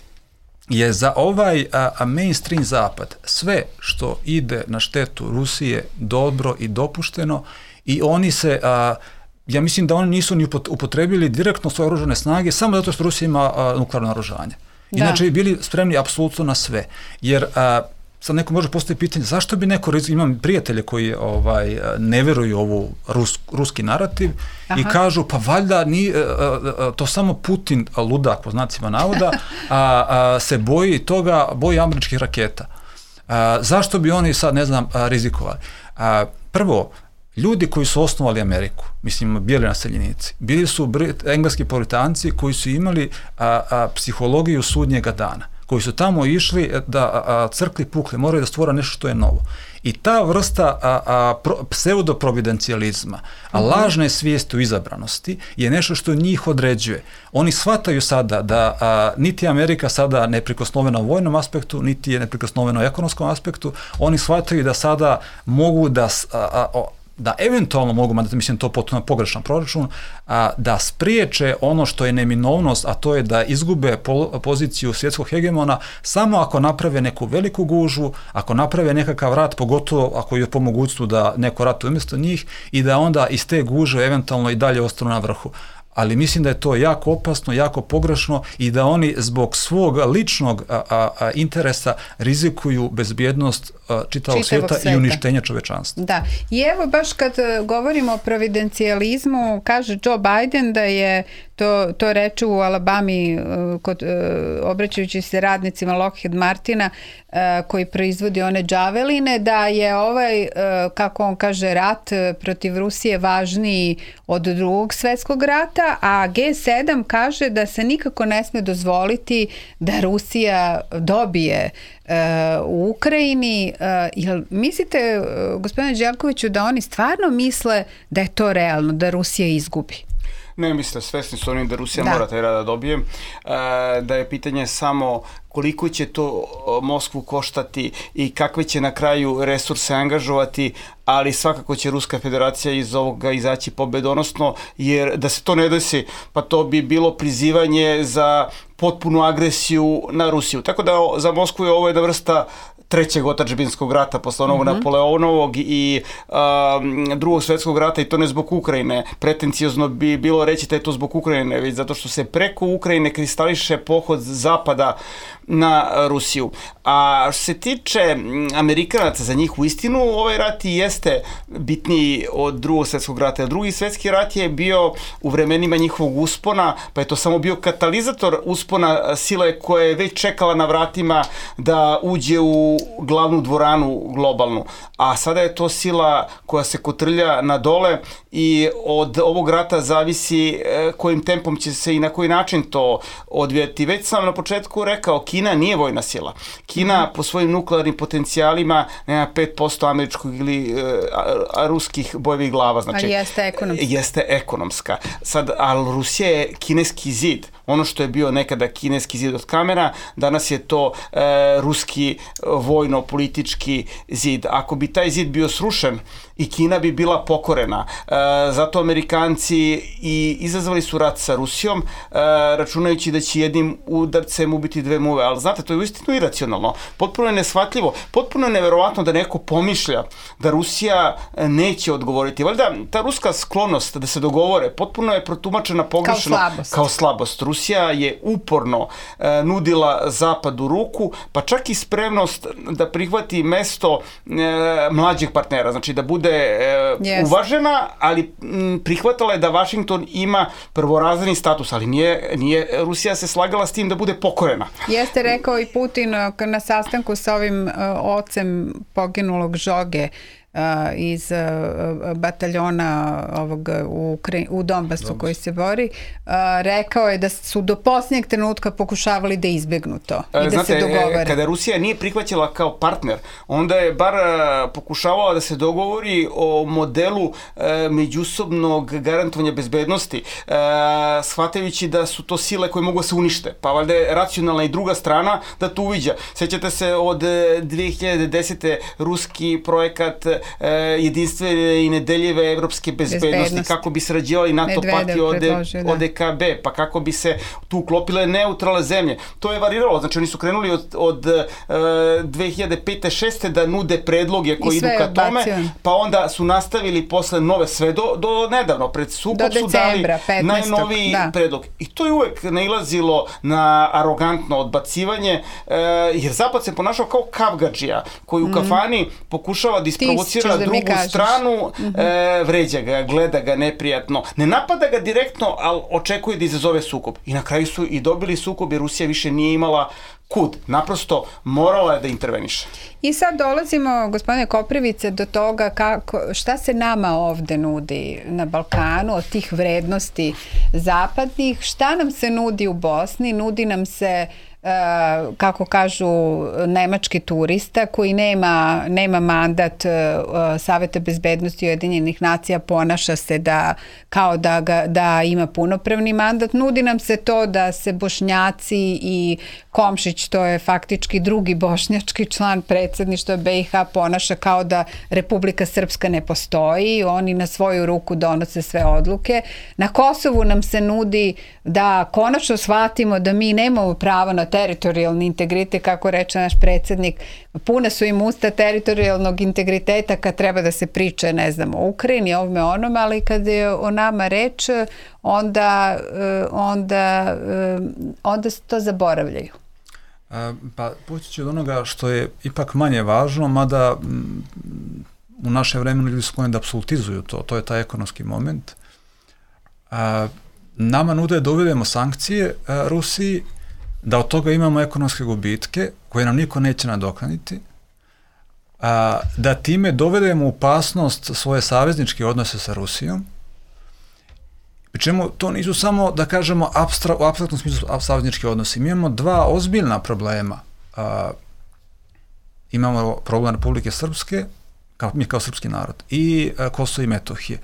je za ovaj a, a mainstream zapad sve što ide na štetu Rusije dobro i dopušteno i oni se, a, ja mislim da oni nisu ni upotrebili direktno svoje oružane snage samo zato što Rusija ima a, nuklearno naoružanje. Inače bi bili spremni apsolutno na sve. Jer a, sad neko može postaviti pitanje zašto bi neko, imam prijatelje koji ovaj, ne veruju ovu rus, ruski narativ. Aha. I kažu pa valjda ni, to samo Putin, ludak po znacima navoda, a, a, se boji toga, boji američkih raketa. A, zašto bi oni sad, ne znam, a, rizikovali? A, prvo, ljudi koji su osnovali Ameriku, mislim, bijeli naseljenici, bili su Brit, engleski puritanci koji su imali a, a, psihologiju sudnjega dana, koji su tamo išli da a, crkli pukli, moraju da stvora nešto što je novo. I ta vrsta a, a, pro, pseudoprovidencijalizma, a lažne svijesti u izabranosti je nešto što njih određuje. Oni shvataju sada da a, niti Amerika sada neprikosnovena u vojnom aspektu, niti je neprikosnovena u ekonomskom aspektu, oni shvataju da sada mogu da a, a, da eventualno mogu, mada mislim to potpuno pogrešan proračun, a, da spriječe ono što je neminovnost, a to je da izgube pol, poziciju svjetskog hegemona samo ako naprave neku veliku gužvu, ako naprave nekakav rat, pogotovo ako je po mogućstvu da neko ratuje umjesto njih i da onda iz te guže eventualno i dalje ostanu na vrhu. Ali mislim da je to jako opasno, jako pogrešno i da oni zbog svog ličnog a, a, a, interesa rizikuju bezbjednost a, čitavog, čitavog svijeta, svijeta i uništenja čovečanstva. Da, i evo baš kad govorimo o providencijalizmu, kaže Joe Biden da je to, to reče u Alabami kod, obraćajući se radnicima Lockheed Martina koji proizvodi one džaveline, da je ovaj, kako on kaže, rat protiv Rusije važniji od drugog svjetskog rata, a G sedam kaže da se nikako ne smije dozvoliti da Rusija dobije uh, u Ukrajini. Uh, jel mislite, uh, gospodine Đelkoviću, da oni stvarno misle da je to realno, da Rusija izgubi? Ne misle, svesni su oni da Rusija da. mora taj rat da dobije, uh, da je pitanje samo koliko će to Moskvu koštati i kakve će na kraju resurse angažovati, ali svakako će Ruska federacija iz ovoga izaći pobedonosno, jer da se to ne desi, pa to bi bilo prizivanje za potpunu agresiju na Rusiju. Tako da za Moskvu je ovo jedna vrsta trećeg otadžbinskog rata posle onog mm-hmm. Napoleonovog i um, drugog svjetskog rata, i to ne zbog Ukrajine. Pretencijozno bi bilo reći da je to zbog Ukrajine, već zato što se preko Ukrajine kristališe pohod zapada na Rusiju. A što se tiče Amerikanaca, za njih u istinu ovaj rat i jeste bitniji od drugog svjetskog rata. Drugi svjetski rat je bio u vremenima njihovog uspona, pa je to samo bio katalizator uspona sile koja je već čekala na vratima da uđe u glavnu dvoranu globalnu. A sada je to sila koja se kotrlja na dole i od ovog rata zavisi kojim tempom će se i na koji način to odvijati. Već sam na početku rekao, Kina nije vojna sila. Kina mm-hmm. po svojim nuklearnim potencijalima nema pet posto američkog ili a, a, ruskih bojevih glava. Znači, ali jeste ekonomska. Jeste ekonomska. Sad, ali Rusija je kineski zid. Ono što je bio nekada kineski zid od kamena, danas je to e, ruski vojno-politički zid. Ako bi taj zid bio srušen, i Kina bi bila pokorena. E, zato Amerikanci i izazvali su rat sa Rusijom, e, računajući da će jednim udarcem ubiti dve muve. Ali znate, to je uistinu iracionalno. Potpuno je neshvatljivo. Potpuno je neverovatno da neko pomišlja da Rusija neće odgovoriti. Valjda ta ruska sklonost da se dogovore potpuno je protumačena pogrešno kao slabost. Kao slabost. Rusija je uporno e, nudila zapadu ruku, pa čak i spremnost da prihvati mesto e, mlađeg partnera. Znači da bude e, yes. uvažena, ali m, prihvatala je da Washington ima prvorazredni status, ali nije, nije Rusija se slagala s tim da bude pokorena. Jeste rekao i Putin na sastanku sa ovim uh, ocem poginulog Žoge, uh, iz bataljona ovog u, u Donbasu Donbas. koji se bori, rekao je da su do posljednjeg trenutka pokušavali da izbjegnu to i da Znate, se dogovore. Kada Rusija nije prihvaćala kao partner, onda je bar pokušavala da se dogovori o modelu međusobnog garantovanja bezbednosti, shvatajući da su to sile koje mogu se unište. Pa valjda je racionalna i druga strana da to uviđa. Sećate se od dve hiljade desete ruski projekat jedinstvene i nedeljive evropske bezbednosti, bezbednost. kako bi sarađivali NATO pakt od, da. od E K B, pa kako bi se tu uklopile neutralne zemlje. To je variralo, znači oni su krenuli od, od uh, dve hiljade pete šeste da nude predloge koji idu ka tome, pa onda su nastavili posle nove sve do, do nedavno, pred sukob su dali petnaestog najnoviji da. predlog. I to je uvek nailazilo na arogantno odbacivanje, uh, jer Zapad se ponašao kao kavgadžija, koji u kafani mm. pokušava da isprovocira da drugu stranu, mm-hmm. e, vređa ga, gleda ga neprijatno, ne napada ga direktno, ali očekuje da izazove sukob. I na kraju su i dobili sukob jer Rusija više nije imala kud. Naprosto morala je da interveniše. I sad dolazimo, gospodine Koprivice, do toga kako, šta se nama ovde nudi na Balkanu od tih vrednosti zapadnih, šta nam se nudi u Bosni, nudi nam se Uh, kako kažu nemački turista koji nema, nema mandat uh, Saveta bezbednosti Ujedinjenih nacija, ponaša se da kao da, ga, da ima punopravni mandat. Nudi nam se to da se Bošnjaci i Komšić, to je faktički drugi bošnjački član predsjedništva B i H, ponaša kao da Republika Srpska ne postoji, oni na svoju ruku donose sve odluke. Na Kosovu nam se nudi da konačno shvatimo da mi nemamo pravo na teritorijalni integritet, kako reče naš predsjednik, puna su im usta teritorijalnog integriteta kad treba da se priče, ne znam, o Ukrajini, ovome onome, ali kad je o nama reč, onda, onda, onda to zaboravljaju. Pa poći ću od onoga što je ipak manje važno, mada u naše vremenu ljudi skloni da apsolutizuju to, to je taj ekonomski moment. Nama nude da uvedemo sankcije Rusiji, da od toga imamo ekonomske gubitke koje nam niko neće nadoknaditi, a, da time dovedemo u opasnost svoje savezničke odnose sa Rusijom, pri čemu to nisu samo, da kažemo, abstra, u apstraktnom smislu saveznički odnosi. Mi imamo dva ozbiljna problema. A, imamo problem Republike Srpske, kao, mi kao srpski narod, i a, Kosovo i Metohije.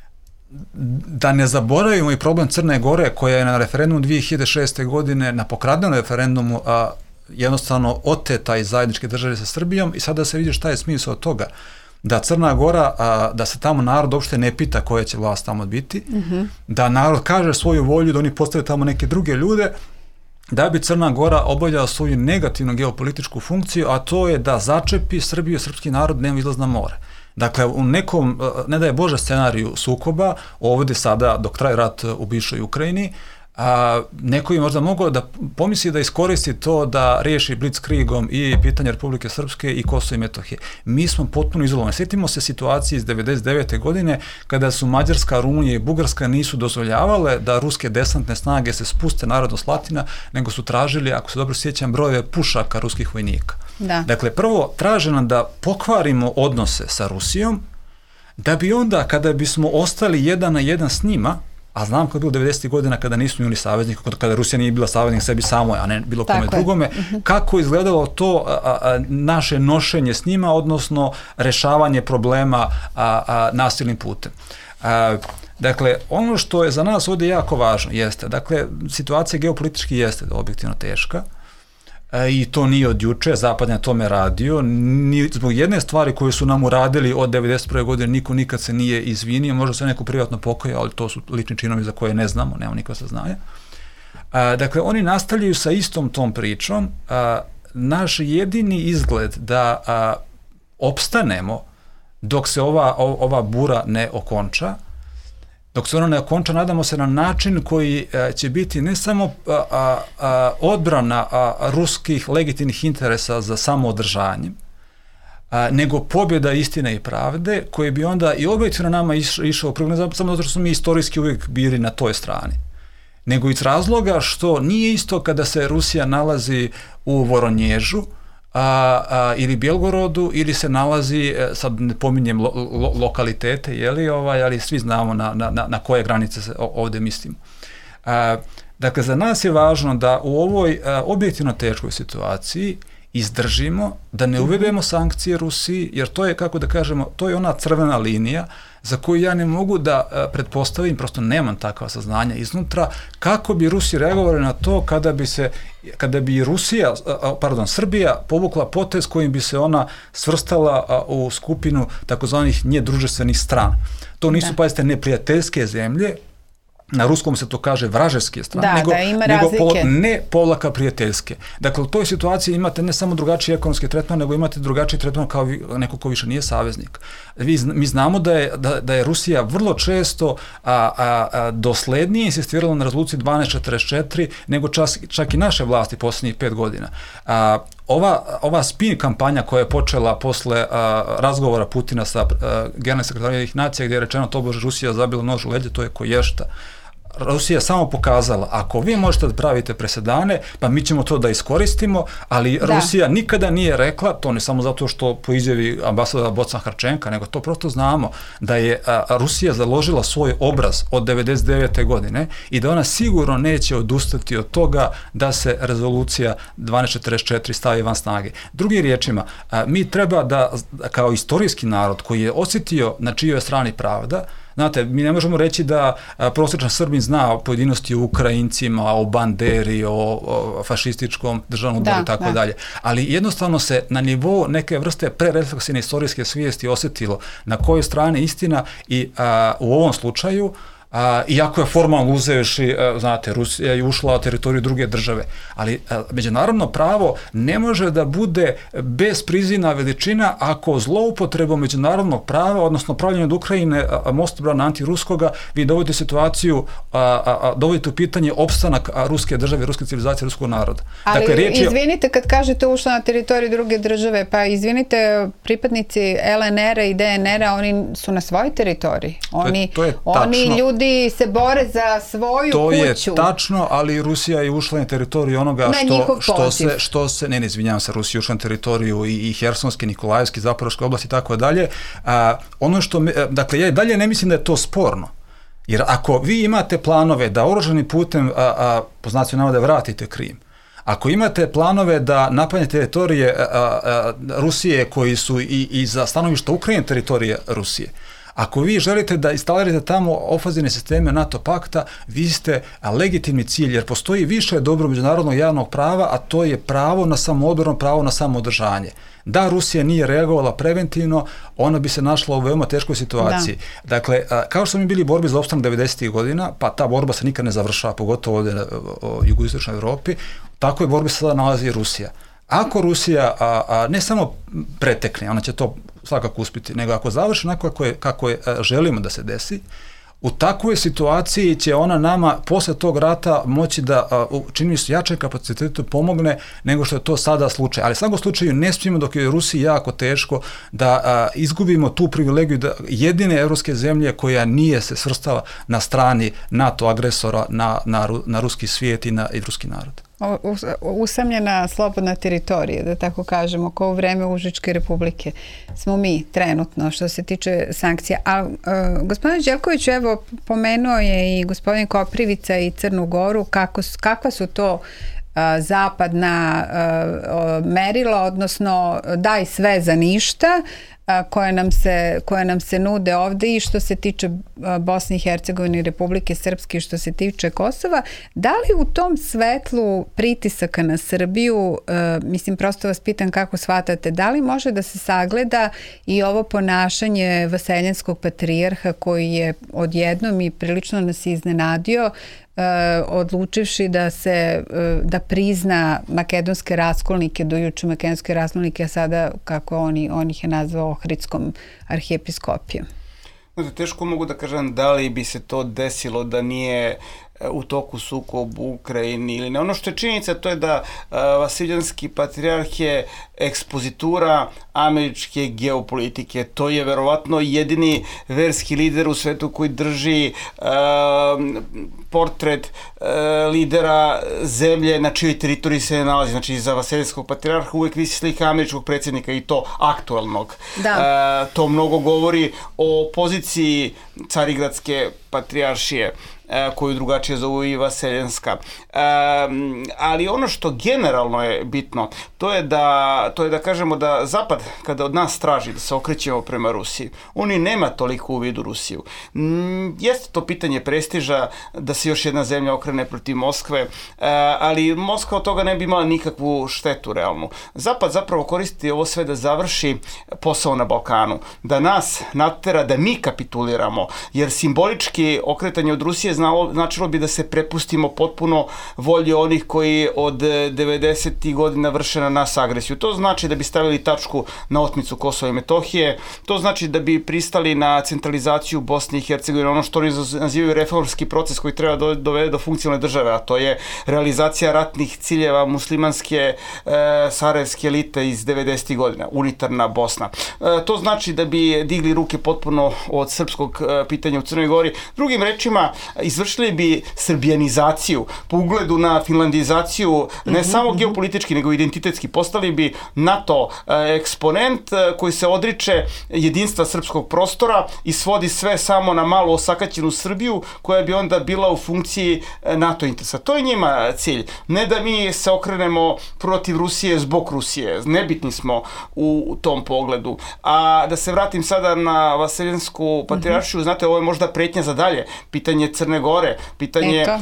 Da ne zaboravimo i problem Crne Gore, koja je na referendumu dve hiljade šeste. godine, na pokradenom referendumu, a, jednostavno oteta iz zajedničke države sa Srbijom, i sada se vidi šta je smisao od toga. Da Crna Gora, a, da se tamo narod uopšte ne pita koja će vlast tamo biti, mm-hmm. da narod kaže svoju volju, da oni postave tamo neke druge ljude, da bi Crna Gora obavljala svoju negativnu geopolitičku funkciju, a to je da začepi Srbiju i srpski narod nema izlaz na more. Dakle, u nekom, ne da je Bože, scenariju sukoba, ovdje sada, dok traje rat u bivšoj Ukrajini, a, neko je možda mogao da pomisli da iskoristi to da riješi blitzkriegom i pitanje Republike Srpske i Kosova i Metohije. Mi smo potpuno izolovani. Sjetimo se situacije iz devedeset devete. godine kada su Mađarska, Rumunija i Bugarska nisu dozvoljavale da ruske desantne snage se spuste narodno Slatina, nego su tražili, ako se dobro sjećam, brojeve pušaka ruskih vojnika. Da. Dakle, prvo traže nam da pokvarimo odnose sa Rusijom, da bi onda, kada bismo ostali jedan na jedan s njima, a znam kad je bilo devedesetih. godina kada nisu imali saveznika, kada Rusija nije bila saveznik sebi samo, a ne bilo kome drugome, kako izgledalo to a, a, naše nošenje s njima, odnosno rešavanje problema a, a, nasilnim putem. A, dakle, ono što je za nas ovdje jako važno jeste, dakle, situacija geopolitički jeste objektivno teška, i to nije od juče, Zapad na tome radio, ni zbog jedne stvari koje su nam uradili od devedeset prve. godine niko nikad se nije izvinio, možda se neko privatno pokajao, ali to su lični činovi za koje ne znamo, nema nikog saznanja. A, dakle, oni nastavljaju sa istom tom pričom. A, naš jedini izgled da a, opstanemo dok se ova, ova bura ne okonča, dok se ona ne okonča, nadamo se na način koji a, će biti ne samo a, a, a, odbrana a, ruskih legitimnih interesa za samoodržanje, a, nego pobjeda istine i pravde, koje bi onda i objektivno nama iš, išao prvo, samo zato što smo mi istorijski uvijek bili na toj strani, nego iz razloga što nije isto kada se Rusija nalazi u Voronježu, a, a, ili Bjelgorodu, ili se nalazi, sad ne pominjem lo, lo, lokalitete, jeli, ovaj, ali svi znamo na, na, na koje granice se ovdje mislimo. A, dakle, za nas je važno da u ovoj a, objektivno teškoj situaciji izdržimo, da ne uvedemo sankcije Rusiji, jer to je, kako da kažemo, to je ona crvena linija za koju ja ne mogu da a, pretpostavim, prosto nemam takva saznanja iznutra, kako bi Rusi reagovali na to kada bi se, kada bi Rusija, a, pardon, Srbija povukla potez kojim bi se ona svrstala a, u skupinu takozvanih njedružestvenih strana. To nisu, da. pazite, neprijateljske zemlje, na ruskom se to kaže vraževske strane, da, nego, da, ima nego pol, ne povlaka prijateljske. Dakle, u toj situaciji imate ne samo drugačiji ekonomski tretman, nego imate drugačiji tretman kao vi, neko ko više nije saveznik. Vi, mi znamo da je, da, da je Rusija vrlo često a, a, a, doslednije insistirala na rezoluciji dvanaest četrdeset četiri nego čas, čak i naše vlasti posljednjih pet godina. A, Ova, ova spin kampanja koja je počela posle a, razgovora Putina sa generalnim sekretarom Ujedinjenih nacija, gdje je rečeno tobože Rusija zabila nož u leđa, to je koješta. Rusija samo pokazala, ako vi možete da pravite presedane, pa mi ćemo to da iskoristimo, ali da. Rusija nikada nije rekla, to ne samo zato što po izjavi ambasadora Bocan Harčenka, nego to prosto znamo, da je a, Rusija založila svoj obraz od devedeset devete godine i da ona sigurno neće odustati od toga da se rezolucija dvanaest četrdeset četiri stavi van snage. Drugim riječima, a, mi treba da, kao istorijski narod koji je osjetio na čijoj strani pravda, znate, mi ne možemo reći da a, prosječan Srbin zna o pojedinosti o Ukrajincima, o Banderi, o, o fašističkom državnom udaru i tako da. dalje. Ali jednostavno se na nivou neke vrste prerefleksivne istorijske svijesti osjetilo na kojoj strani istina i a, u ovom slučaju, a, iako je formalno uzevši, a, znate, Rusija je ušla na teritoriju druge države, ali a, međunarodno pravo ne može da bude besprizivna veličina ako zloupotrebom međunarodnog prava, odnosno pravljenje od Ukrajine mostobrana antiruskoga, vi dovodite situaciju, a, a, a, dovodite u pitanje opstanak a, ruske države, ruske civilizacije, ruskog naroda. Ali dakle, riječ je... izvinite, kad kažete ušla na teritoriju druge države, pa izvinite, pripadnici L N R-a i D N R-a, oni su na svojoj teritoriji. Oni, to je, to je oni ljudi se bore za svoju to kuću. To je tačno, ali Rusija je ušla na teritoriju onoga što, što se, što se, ne, ne, izvinjavam se, Rusija je ušla na teritoriju i, i Hersonske, Nikolajevske, Zaporoške oblasti i tako dalje. A, ono što, dakle, ja dalje ne mislim da je to sporno. Jer ako vi imate planove da oružanim putem, a, a, po znacima navoda, vratite Krim, ako imate planove da napadnete teritorije a, a, Rusije koji su i, i za stanovišta Ukrajine teritorije Rusije, ako vi želite da instalirate tamo ofazivne sisteme NATO pakta, vi ste legitimni cilj, jer postoji više dobro međunarodnog javnog prava, a to je pravo na samoodbranu, pravo na samoodržanje. Da Rusija nije reagovala preventivno, ona bi se našla u veoma teškoj situaciji. Da. Dakle, kao što smo mi bili u borbi za opstanak devedesetih godina, pa ta borba se nikad ne završava, pogotovo ovdje u jugoistočnoj Evropi, tako je borbi se sada nalazi Rusija. Ako Rusija a, a, ne samo pretekne, ona će to svakako uspjeti, nego ako završi onako kako je, kako je a, želimo da se desi, u takvoj situaciji će ona nama posle tog rata moći da a, čini mi se jače kapacitetu pomogne nego što je to sada slučaj. Ali u svakom slučaju ne smijemo, dok je Rusiji jako teško, da a, izgubimo tu privilegiju da jedine evropske zemlje koja nije se svrstala na strani NATO agresora na, na, na ruski svijet i na i ruski narod. Usamljena slobodna teritorija, da tako kažemo, kao u vreme Užičke republike smo mi trenutno što se tiče sankcija. A uh, gospodin Željković, evo, pomenuo je i gospodin Koprivica i Crnu Goru, kako, kakva su to uh, zapadna uh, merila, odnosno daj sve za ništa, koje nam se, koje nam se nude ovde i što se tiče Bosne i Hercegovine i Republike Srpske i što se tiče Kosova. Da li u tom svetlu pritisaka na Srbiju, mislim, prosto vas pitam kako shvatate, da li može da se sagleda i ovo ponašanje vaseljanskog patrijarha koji je odjednom i prilično nas iznenadio, Uh, odlučivši da se uh, da prizna makedonske raskolnike, do juče makedonske raskolnike, a sada kako oni, on ih je nazvao Ohridskom arhijepiskopijom. Teško mogu da kažem da li bi se to desilo da nije u toku sukob u Ukrajini ili ne. Ono što je činjenica, to je da Vasiljanski patrijarh je ekspozitura američke geopolitike. To je verovatno jedini verski lider u svetu koji drži uh, portret uh, lidera zemlje na čijoj teritoriji se nalazi. Znači, za Vasiljanskog patrijarha uvek visi slika američkog predsjednika i to aktualnog. Da. Uh, to mnogo govori o poziciji Carigradske patrijaršije, koju drugačije zovu i Vaseljenska. E, ali ono što generalno je bitno, to je da, to je da kažemo da Zapad, kada od nas traži da se okrećemo prema Rusiji, oni nema toliko u vidu Rusiju. Mm, jeste to pitanje prestiža da se još jedna zemlja okrene protiv Moskve, e, ali Moskva od toga ne bi imala nikakvu štetu realnu. Zapad zapravo koristi ovo sve da završi posao na Balkanu, da nas natera da mi kapituliramo, jer simbolički okretanje od Rusije znalo, značilo bi da se prepustimo potpuno volji onih koji od devedesetih godina vrše na nas agresiju. To znači da bi stavili tačku na otmicu Kosova i Metohije, to znači da bi pristali na centralizaciju Bosne i Hercegovine, ono što oni nazivaju reformski proces koji treba do, dovede do funkcionalne države, a to je realizacija ratnih ciljeva muslimanske e, sarajevske elite iz devedesetih godina, unitarna Bosna. E, to znači da bi digli ruke potpuno od srpskog e, pitanja u Crnoj Gori. Drugim rečima, izvršili bi srbijanizaciju po ugledu na finlandizaciju, ne mm-hmm. samo geopolitički, nego identitetski. Postali bi NATO e, eksponent e, koji se odriče jedinstva srpskog prostora i svodi sve samo na malo osakaćenu Srbiju, koja bi onda bila u funkciji e, NATO interesa. To je njima cilj. Ne da mi se okrenemo protiv Rusije zbog Rusije. Nebitni smo u, u tom pogledu. A da se vratim sada na Vasiljansku patrijaršiju, mm-hmm. znate, ovo je možda pretnja za dalje. Pitanje Crne Gore, pitanje e,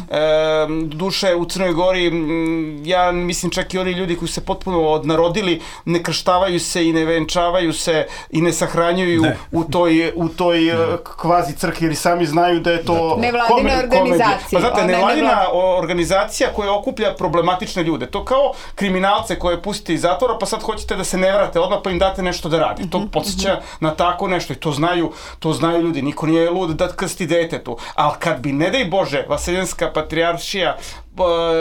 duše u Crnoj Gori, ja mislim čak i oni ljudi koji se potpuno odnarodili, ne krštavaju se i ne venčavaju se i ne sahranjuju ne. u toj, u toj kvazi crkvi, jer sami znaju da je to nevladina organizacija. Pa znate, nevladina organizacija koja okuplja problematične ljude. To kao kriminalce koje pustite iz zatvora, pa sad hoćete da se ne vrate odmah, pa im date nešto da radi. To podsjeća na tako nešto i to znaju, to znaju ljudi. Niko nije lud da krsti detetu. Ali kad bi, ne daj Bože, Vasiljanska patrijaršija e,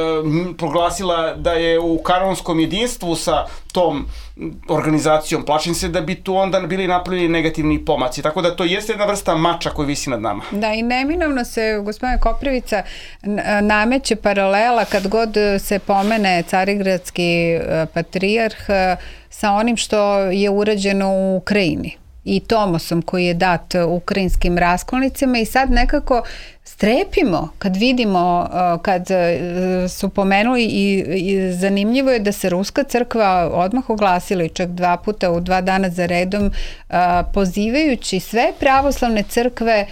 proglasila da je u kanonskom jedinstvu sa tom organizacijom, plašim se da bi tu onda bili napravljeni negativni pomaci. Tako da to jeste jedna vrsta mača koji visi nad nama. Da, i neminovno se, gospodine Koprivica, nameće paralela kad god se pomene Carigradski patrijarh sa onim što je urađeno u Ukrajini i Tomosom koji je dat ukrajinskim raskolinicima i sad nekako strepimo kad vidimo, kad su pomenuli i, i zanimljivo je da se Ruska crkva odmah oglasila i čak dva puta u dva dana za redom pozivajući sve pravoslavne crkve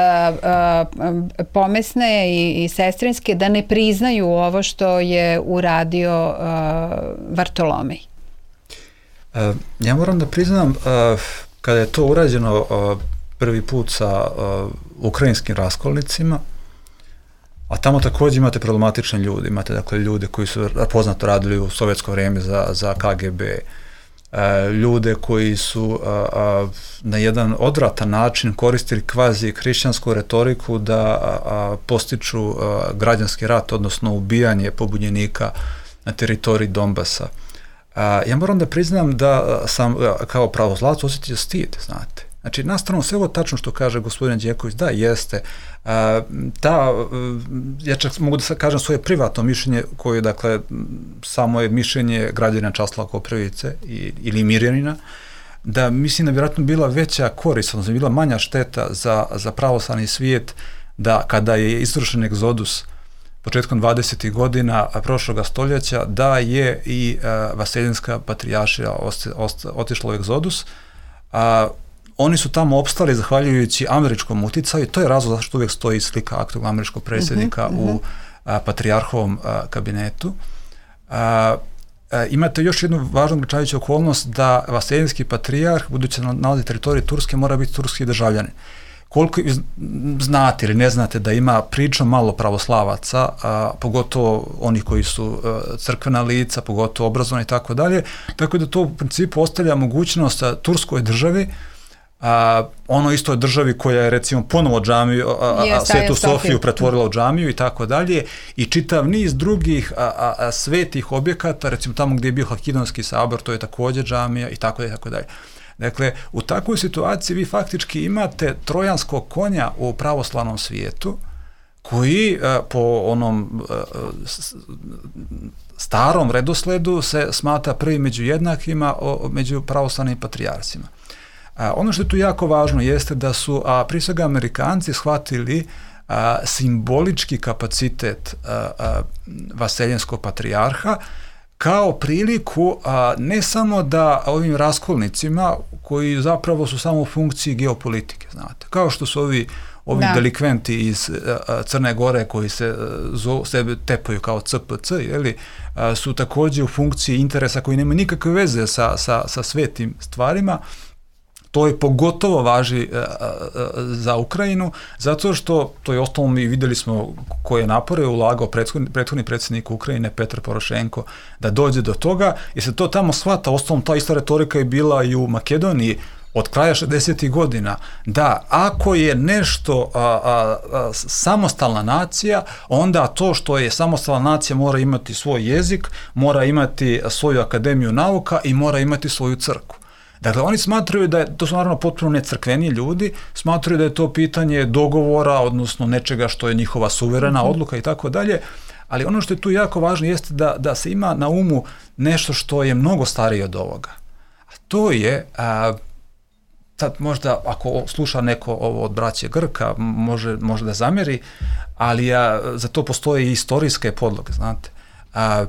pomesne i, i sestrinske da ne priznaju ovo što je uradio Vartolomej. Ja moram da priznam, kada je to urađeno prvi put sa ukrajinskim raskolnicima, a tamo također imate problematične ljudi, imate dakle ljude koji su poznato radili u sovjetsko vrijeme za, za K G B, ljude koji su na jedan odvratan način koristili kvazi hrišćansku retoriku da postiču građanski rat, odnosno ubijanje pobunjenika na teritoriji Donbasa. Ja moram da priznam da sam kao pravoslavac osjetio stid, znate. Znači, nastavno sve ovo tačno što kaže gospodin Đeković, da, jeste. Ta, ja čak mogu da kažem svoje privatno mišljenje, koje, dakle, samo je mišljenje građanina Časlava Koprivice ili Mirjanina, da mislim da bi vjerojatno bila veća korist, odnosno bila manja šteta za, za pravoslavni svijet, da kada je izvršen egzodus početkom dvadesetih godina prošloga stoljeća, da je i uh, Vasiljanska patrijaršija otišla u egzodus. Uh, oni su tamo opstali zahvaljujući američkom uticaju i to je razlog zašto uvijek stoji slika aktualnog američkog predsjednika uh-huh, uh-huh. u uh, patrijarhovom uh, kabinetu. Uh, uh, imate još jednu važnu ograničavajuću okolnost da Vasiljanski patrijarh, budući da nalazi teritoriju Turske, mora biti turski državljanin. Koliko znate ili ne znate da ima prilično malo pravoslavaca, a, pogotovo onih koji su a, crkvena lica, pogotovo obrazovani i tako dalje, tako da to u principu ostavlja mogućnost a, turskoj državi a, ono istoj državi koja je recimo ponovo džamiju, a, a, Svetu Sofiju pretvorila u džamiju i tako dalje, i čitav niz drugih a, a, a, svetih objekata, recimo tamo gdje je bio Halkidonski sabor, to je također džamija i tako dalje, tako dalje. Dakle, u takvoj situaciji vi faktički imate trojanskog konja u pravoslavnom svijetu, koji a, po onom a, starom redosledu se smatra prvi među jednakima, o, među pravoslavnim patrijarcima. A, ono što je tu jako važno jeste da su a, prije svega Amerikanci shvatili a, simbolički kapacitet a, a, vaseljenskog patrijarha kao priliku a, ne samo da ovim raskolnicima koji zapravo su samo u funkciji geopolitike, znate, kao što su ovi ovi da. delikventi iz a, Crne Gore koji se zo, sebe tepaju kao C P C, jeli, a, su također u funkciji interesa koji nema nikakve veze sa, sa, sa svetim stvarima. To je pogotovo važi a, a, za Ukrajinu, zato što, to je ostalo, mi vidjeli smo koje napore je ulagao prethodni, prethodni predsjednik Ukrajine, Petro Porošenko, da dođe do toga, jer se to tamo shvata, ostalom ta ista retorika je bila i u Makedoniji, od kraja šezdesetih godina, da ako je nešto a, a, a, samostalna nacija, onda to što je samostalna nacija mora imati svoj jezik, mora imati svoju akademiju nauka i mora imati svoju crkvu. Dakle, oni smatraju da je, to su naravno potpuno necrkveni ljudi, smatraju da je to pitanje dogovora, odnosno nečega što je njihova suverena odluka i tako dalje, ali ono što je tu jako važno jeste da, da se ima na umu nešto što je mnogo starije od ovoga. A to je, a, sad možda ako sluša neko ovo od braće Grka, može, može da zamjeri, ali a, za to postoje i istorijske podloge, znate. A,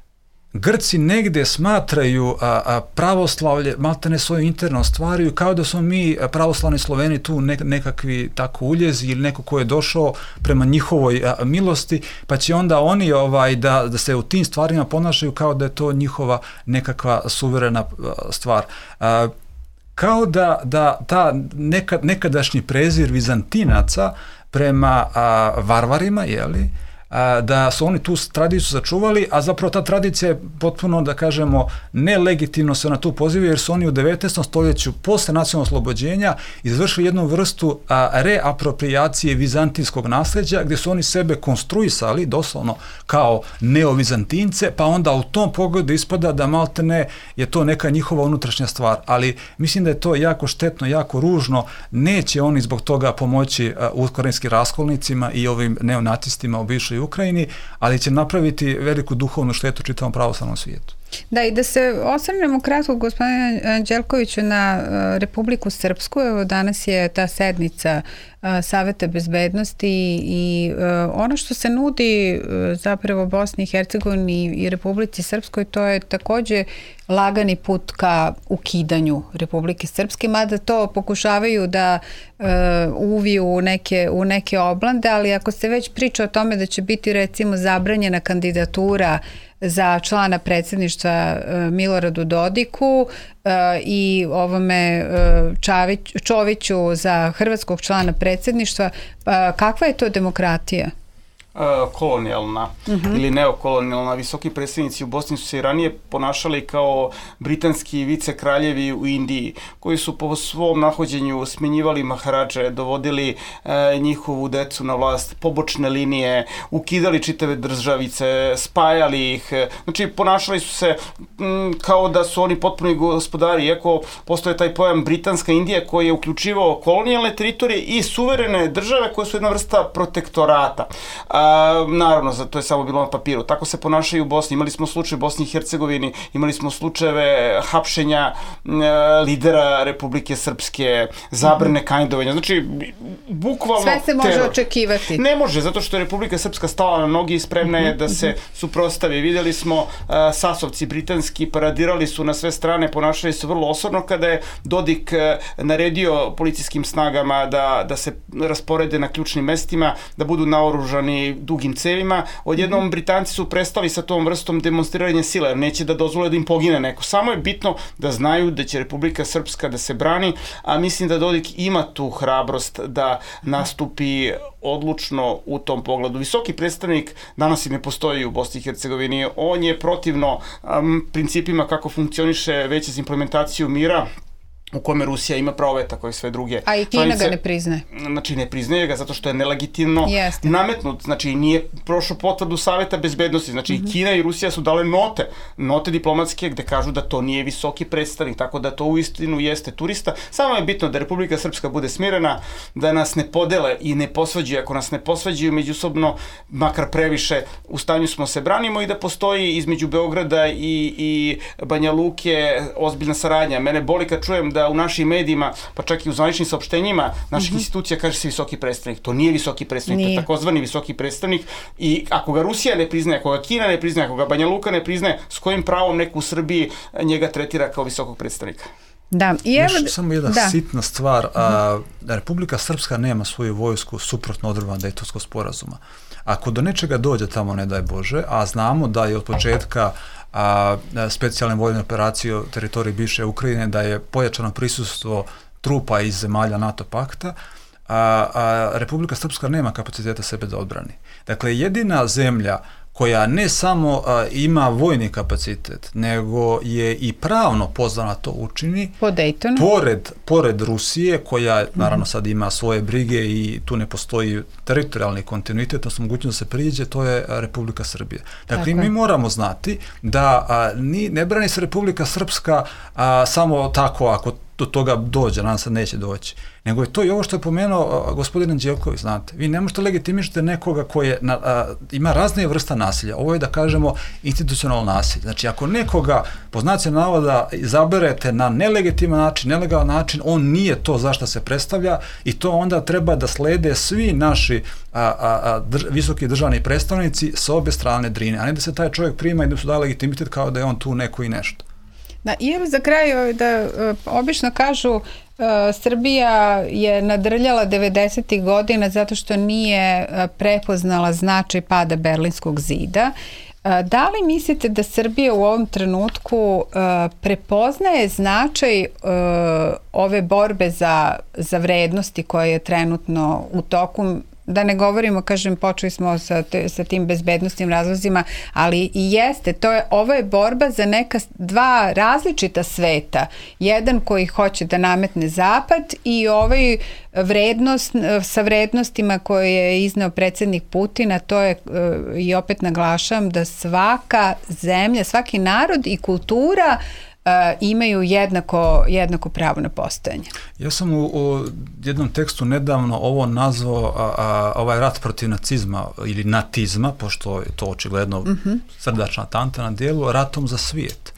Grci negdje smatraju a, a, pravoslavlje, maltene svoju interno stvaraju, kao da smo mi pravoslavni Sloveni tu nek, nekakvi tako uljezi ili neko ko je došao prema njihovoj a, milosti, pa će onda oni ovaj da, da se u tim stvarima ponašaju kao da je to njihova nekakva suverena a, stvar. A, kao da, da ta nekad, nekadašnji prezir Vizantinaca prema a, varvarima, jeli, da su oni tu tradiciju sačuvali, a zapravo ta tradicija je potpuno, da kažemo, nelegitimno se na tu pozivaju, jer su oni u devetnaestom stoljeću posle nacionalnog oslobođenja izvršili jednu vrstu a, reapropriacije vizantinskog nasljeđa, gdje su oni sebe konstruisali, doslovno, kao neovizantince, pa onda u tom pogledu ispada da maltene je to neka njihova unutrašnja stvar. Ali mislim da je to jako štetno, jako ružno, neće oni zbog toga pomoći a, ukrajinskim raskolnicima i ovim neonacistima u bivšoj Ukrajini, ali će napraviti veliku duhovnu štetu čitavom pravoslavnom svijetu. Da, i da se osvrnemo kratko, gospodine Anđelkoviću, na uh, Republiku Srpsku. Evo, danas je ta sednica uh, Saveta bezbednosti i uh, ono što se nudi uh, zapravo Bosni i Hercegovini i Republici Srpskoj, to je također lagani put ka ukidanju Republike Srpske, mada to pokušavaju da uh, uviju u neke, u neke oblande, ali ako se već priča o tome da će biti recimo zabranjena kandidatura za člana predsjedništva Miloradu Dodiku i ovome Čavić, Čoviću za hrvatskog člana predsjedništva, kakva je to demokratija? Kolonijalna uh-huh. ili neokolonijalna. Visoki predstavnici u Bosni su se i ranije ponašali kao britanski vicekraljevi u Indiji, koji su po svom nahođenju smenjivali maharadže, dovodili e, njihovu decu na vlast, pobočne linije, ukidali čitave državice, spajali ih. Znači, ponašali su se m, kao da su oni potpuni gospodari, iako postoje taj pojam Britanska Indija koji je uključivao kolonijalne teritorije i suverene države koje su jedna vrsta protektorata. A, naravno, to je samo bilo na papiru. Tako se ponašaju u Bosni. Imali smo slučaj u Bosni i Hercegovini, imali smo slučajeve hapšenja e, lidera Republike Srpske, zabrane kandidovanja. Znači, bukvalno sve se može teror. Očekivati. Ne može, zato što je Republika Srpska stala na nogi i spremna je da se suprotstavi. Vidjeli smo e, sasovci britanski, paradirali su na sve strane, ponašali su vrlo osorno kada je Dodik e, naredio policijskim snagama da, da se rasporede na ključnim mestima, da budu naoružani dugim cevima. Odjednom Britanci su prestali sa tom vrstom demonstriranja sile, jer neće da dozvole da im pogine neko. Samo je bitno da znaju da će Republika Srpska da se brani, a mislim da Dodik ima tu hrabrost da nastupi odlučno u tom pogledu. Visoki predstavnik danas i ne postoji u Bosni i Hercegovini. On je protivno um, principima kako funkcioniše Veće za implementaciju mira u kome Rusija ima pravo veta koje sve druge. A i Kina članice, ga ne priznaje. Znači ne priznaje ga zato što je nelegitimno Jeste. nametnut. Znači nije prošao potvrdu Saveta bezbednosti. Znači mm-hmm. Kina i Rusija su dale note, note diplomatske gde kažu da to nije visoki predstavnik, tako da to uistinu jeste turista. Samo je bitno da Republika Srpska bude smirena, da nas ne podele i ne posvađaju. Ako nas ne posvađaju međusobno, makar previše, u stanju smo se branimo i da postoji između Beograda i, i Banja Luke ozbiljna saradnja. Mene boli kad čujem da u našim medijima, pa čak i u zvaničnim saopštenjima naših mm-hmm. institucija kaže se visoki predstavnik. To nije visoki predstavnik, nije. To je takozvani visoki predstavnik i ako ga Rusija ne priznaje, ako ga Kina ne priznaje, ako ga Banja Luka ne priznaje, s kojim pravom neko u Srbiji njega tretira kao visokog predstavnika? Da, i evo... Još samo jedna da. sitna stvar, a, Republika Srpska nema svoju vojsku suprotno odredbama Dejtonskog sporazuma. Ako do nečega dođe tamo, ne daj Bože, a znamo da je od početka a, specijalne vojne operacije u teritoriji bivše Ukrajine, da je pojačano prisustvo trupa iz zemalja NATO pakta, a, a Republika Srpska nema kapaciteta sebe da odbrani. Dakle, jedina zemlja koja ne samo a, ima vojni kapacitet, nego je i pravno pozvana to učini, po Daytonu, pored, pored Rusije, koja naravno sad ima svoje brige i tu ne postoji teritorijalni kontinuitet, odnosno mogućnost da se priđe, to je Republika Srbija. Dakle, mi moramo znati da a, ni, ne brani se Republika Srpska a, samo tako ako do toga dođe, nam sad neće doći. Nego je to i ovo što je pomenuo uh, gospodin Anđelković, znate. Vi ne možete legitimišiti nekoga koji je na, uh, ima razne vrsta nasilja. Ovo je, da kažemo, institucionalno nasilje. Znači, ako nekoga, po znaci navoda, izaberete na nelegitiman način, nelegalan način, on nije to za što se predstavlja i to onda treba da slede svi naši a, a, a, drž, visoki državni predstavnici sa obe strane Drine, a ne da se taj čovjek prima i da mu se da legitimitet kao da je on tu neko i nešto. Da, i evo za kraj da uh, obično kažu uh, Srbija je nadrljala devedesetih godina zato što nije uh, prepoznala značaj pada Berlinskog zida. Uh, da li mislite da Srbija u ovom trenutku uh, prepoznaje značaj uh, ove borbe za, za vrednosti koje je trenutno u toku? Da ne govorimo, kažem, počeli smo sa, te, sa tim bezbednostnim razlozima, ali i jeste, to je, ovo je borba za neka dva različita sveta. Jedan koji hoće da nametne Zapad i ovaj vrednost, sa vrednostima koje je izneo predsjednik Putin, a to je, i opet naglašavam, da svaka zemlja, svaki narod i kultura Uh, imaju jednako, jednako pravo na postojanje. Ja sam u, u jednom tekstu nedavno ovo nazvao a, a, ovaj rat protiv nacizma ili natizma, pošto je to očigledno mm-hmm. srdačna tanta na dijelu, ratom za svijet.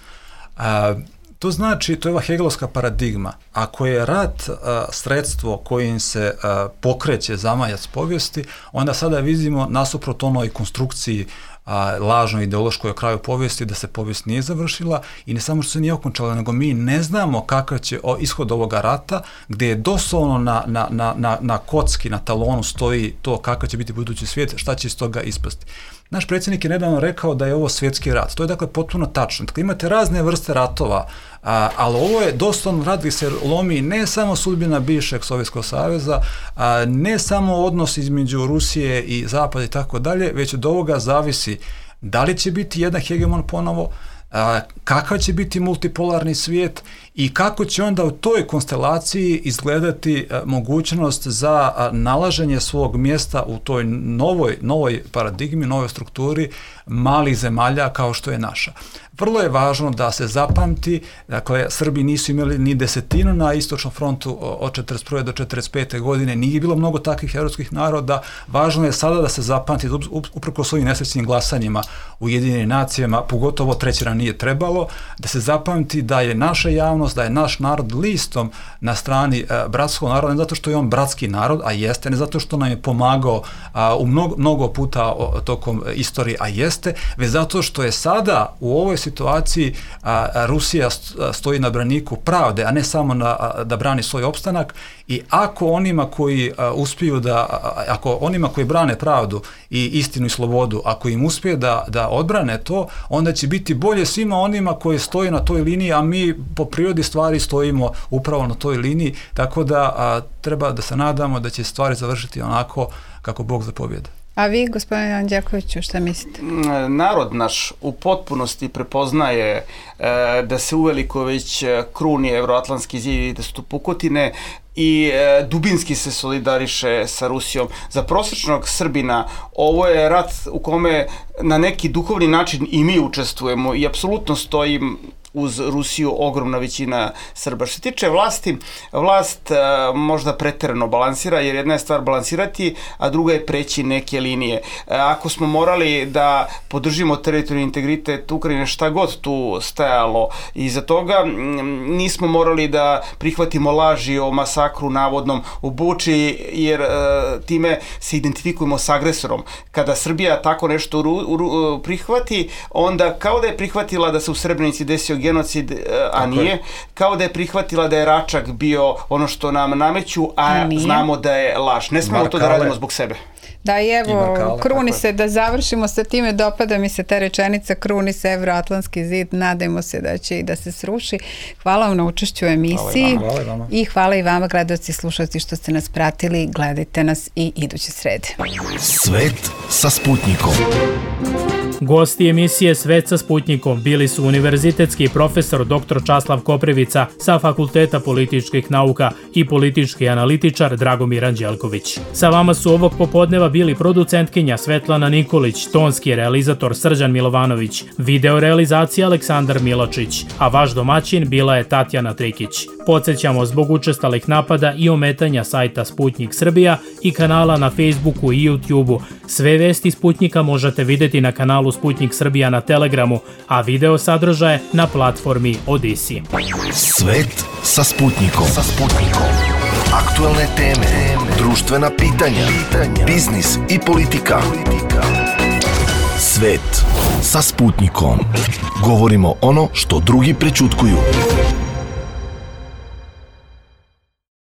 A, to znači, to je ova hegelovska paradigma. Ako je rat a, sredstvo kojim se a, pokreće zamajac povijesti, onda sada vidimo nasuprot onoj konstrukciji a, lažnoj ideološkoj o kraju povijesti, da se povijest nije završila i ne samo što se nije okončala, nego mi ne znamo kakav će o, ishod ovoga rata, gdje je doslovno na, na, na, na, na kocki, na talonu stoji to kakav će biti budući svijet, šta će iz toga ispasti. Naš predsjednik je nedavno rekao da je ovo svjetski rat. To je dakle potpuno tačno. Dakle, imate razne vrste ratova, a, ali ovo je doslovno rat gdje se lomi ne samo sudbina bivšeg Sovjetskog saveza, a, ne samo odnos između Rusije i Zapada i tako dalje, već od ovoga zavisi da li će biti jedan hegemon ponovo, a, kakav će biti multipolarni svijet i kako će onda u toj konstelaciji izgledati a, mogućnost za a, nalaženje svog mjesta u toj novoj, novoj paradigmi, novoj strukturi malih zemalja kao što je naša. Vrlo je važno da se zapamti, dakle, Srbi nisu imali ni desetinu na istočnom frontu od četrdeset prve do četrdeset pete godine, nije bilo mnogo takvih europskih naroda, važno je sada da se zapamti, uprkos svojim nesrećnim glasanjima u Ujedinjenim nacijama, pogotovo treće nam nije trebalo, da se zapamti da je naša javnost, da je naš narod listom na strani a, bratskog naroda, ne zato što je on bratski narod, a jeste, ne zato što nam je pomagao a, u mnogo, mnogo puta o, tokom istorije, a jeste, već zato što je sada u ovoj situaciji a, a Rusija stoji na braniku pravde, a ne samo na, a, da brani svoj opstanak i ako onima koji a, uspiju da, a, ako onima koji brane pravdu i istinu i slobodu, ako im uspije da, da odbrane to, onda će biti bolje svima onima koji stoje na toj liniji, a mi po prirodi stvari stojimo upravo na toj liniji, tako da a, treba da se nadamo da će stvari završiti onako kako Bog zapovijeda. A vi, gospodine Anđelkoviću, šta mislite? Narod naš u potpunosti prepoznaje e, da se uveliko već kruni Evroatlantski zid i da su tu pukotine i e, dubinski se solidariše sa Rusijom. Za prosječnog Srbina ovo je rat u kome na neki duhovni način i mi učestvujemo i apsolutno stojim uz Rusiju ogromna većina Srba. Što se tiče vlasti, vlast e, možda preterano balansira, jer jedna je stvar balansirati, a druga je preći neke linije. E, ako smo morali da podržimo teritorijalni integritet Ukrajine, šta god tu stajalo iza toga, m, nismo morali da prihvatimo laži o masakru navodnom u Buči, jer e, time se identifikujemo s agresorom. Kada Srbija tako nešto ru, ru, prihvati, onda kao da je prihvatila da se u Srebrenici desio genocid, a nije, kao da je prihvatila da je Račak bio ono što nam nameću, a, a znamo da je laž. Ne smemo to da radimo zbog sebe. Da, i evo, Markale, kruni se, da završimo sa time, dopada mi se ta rečenica, kruni se Evroatlantski zid, nadajmo se da će i da se sruši. Hvala vam na učešću u emisiji. Hvala i vama. I hvala i vama, gledaoci i slušalci, što ste nas pratili. Gledajte nas i iduće srede. Svet sa Sputnikom. Gosti emisije Svet sa Sputnikom bili su univerzitetski profesor doktor Časlav Koprivica sa Fakulteta političkih nauka i politički analitičar Dragomir Anđelković. Sa vama su ovog popodneva bili producentkinja Svetlana Nikolić, tonski realizator Srđan Milovanović, video realizacija Aleksandar Miločić, a vaš domaćin bila je Tatjana Trikić. Podsećamo, zbog učestalih napada i ometanja sajta Sputnik Srbija i kanala na Facebooku i YouTubeu, sve vesti Sputnika možete vidjeti na kanalu Sputnik Srbija na Telegramu, a video sadržaje na platformi Odisi. Svet sa Sputnikom. Sa Sputnikom. Aktuelne teme, društvena pitanja, biznis i politika. Svet sa Sputnikom. Govorimo ono što drugi prećutkuju.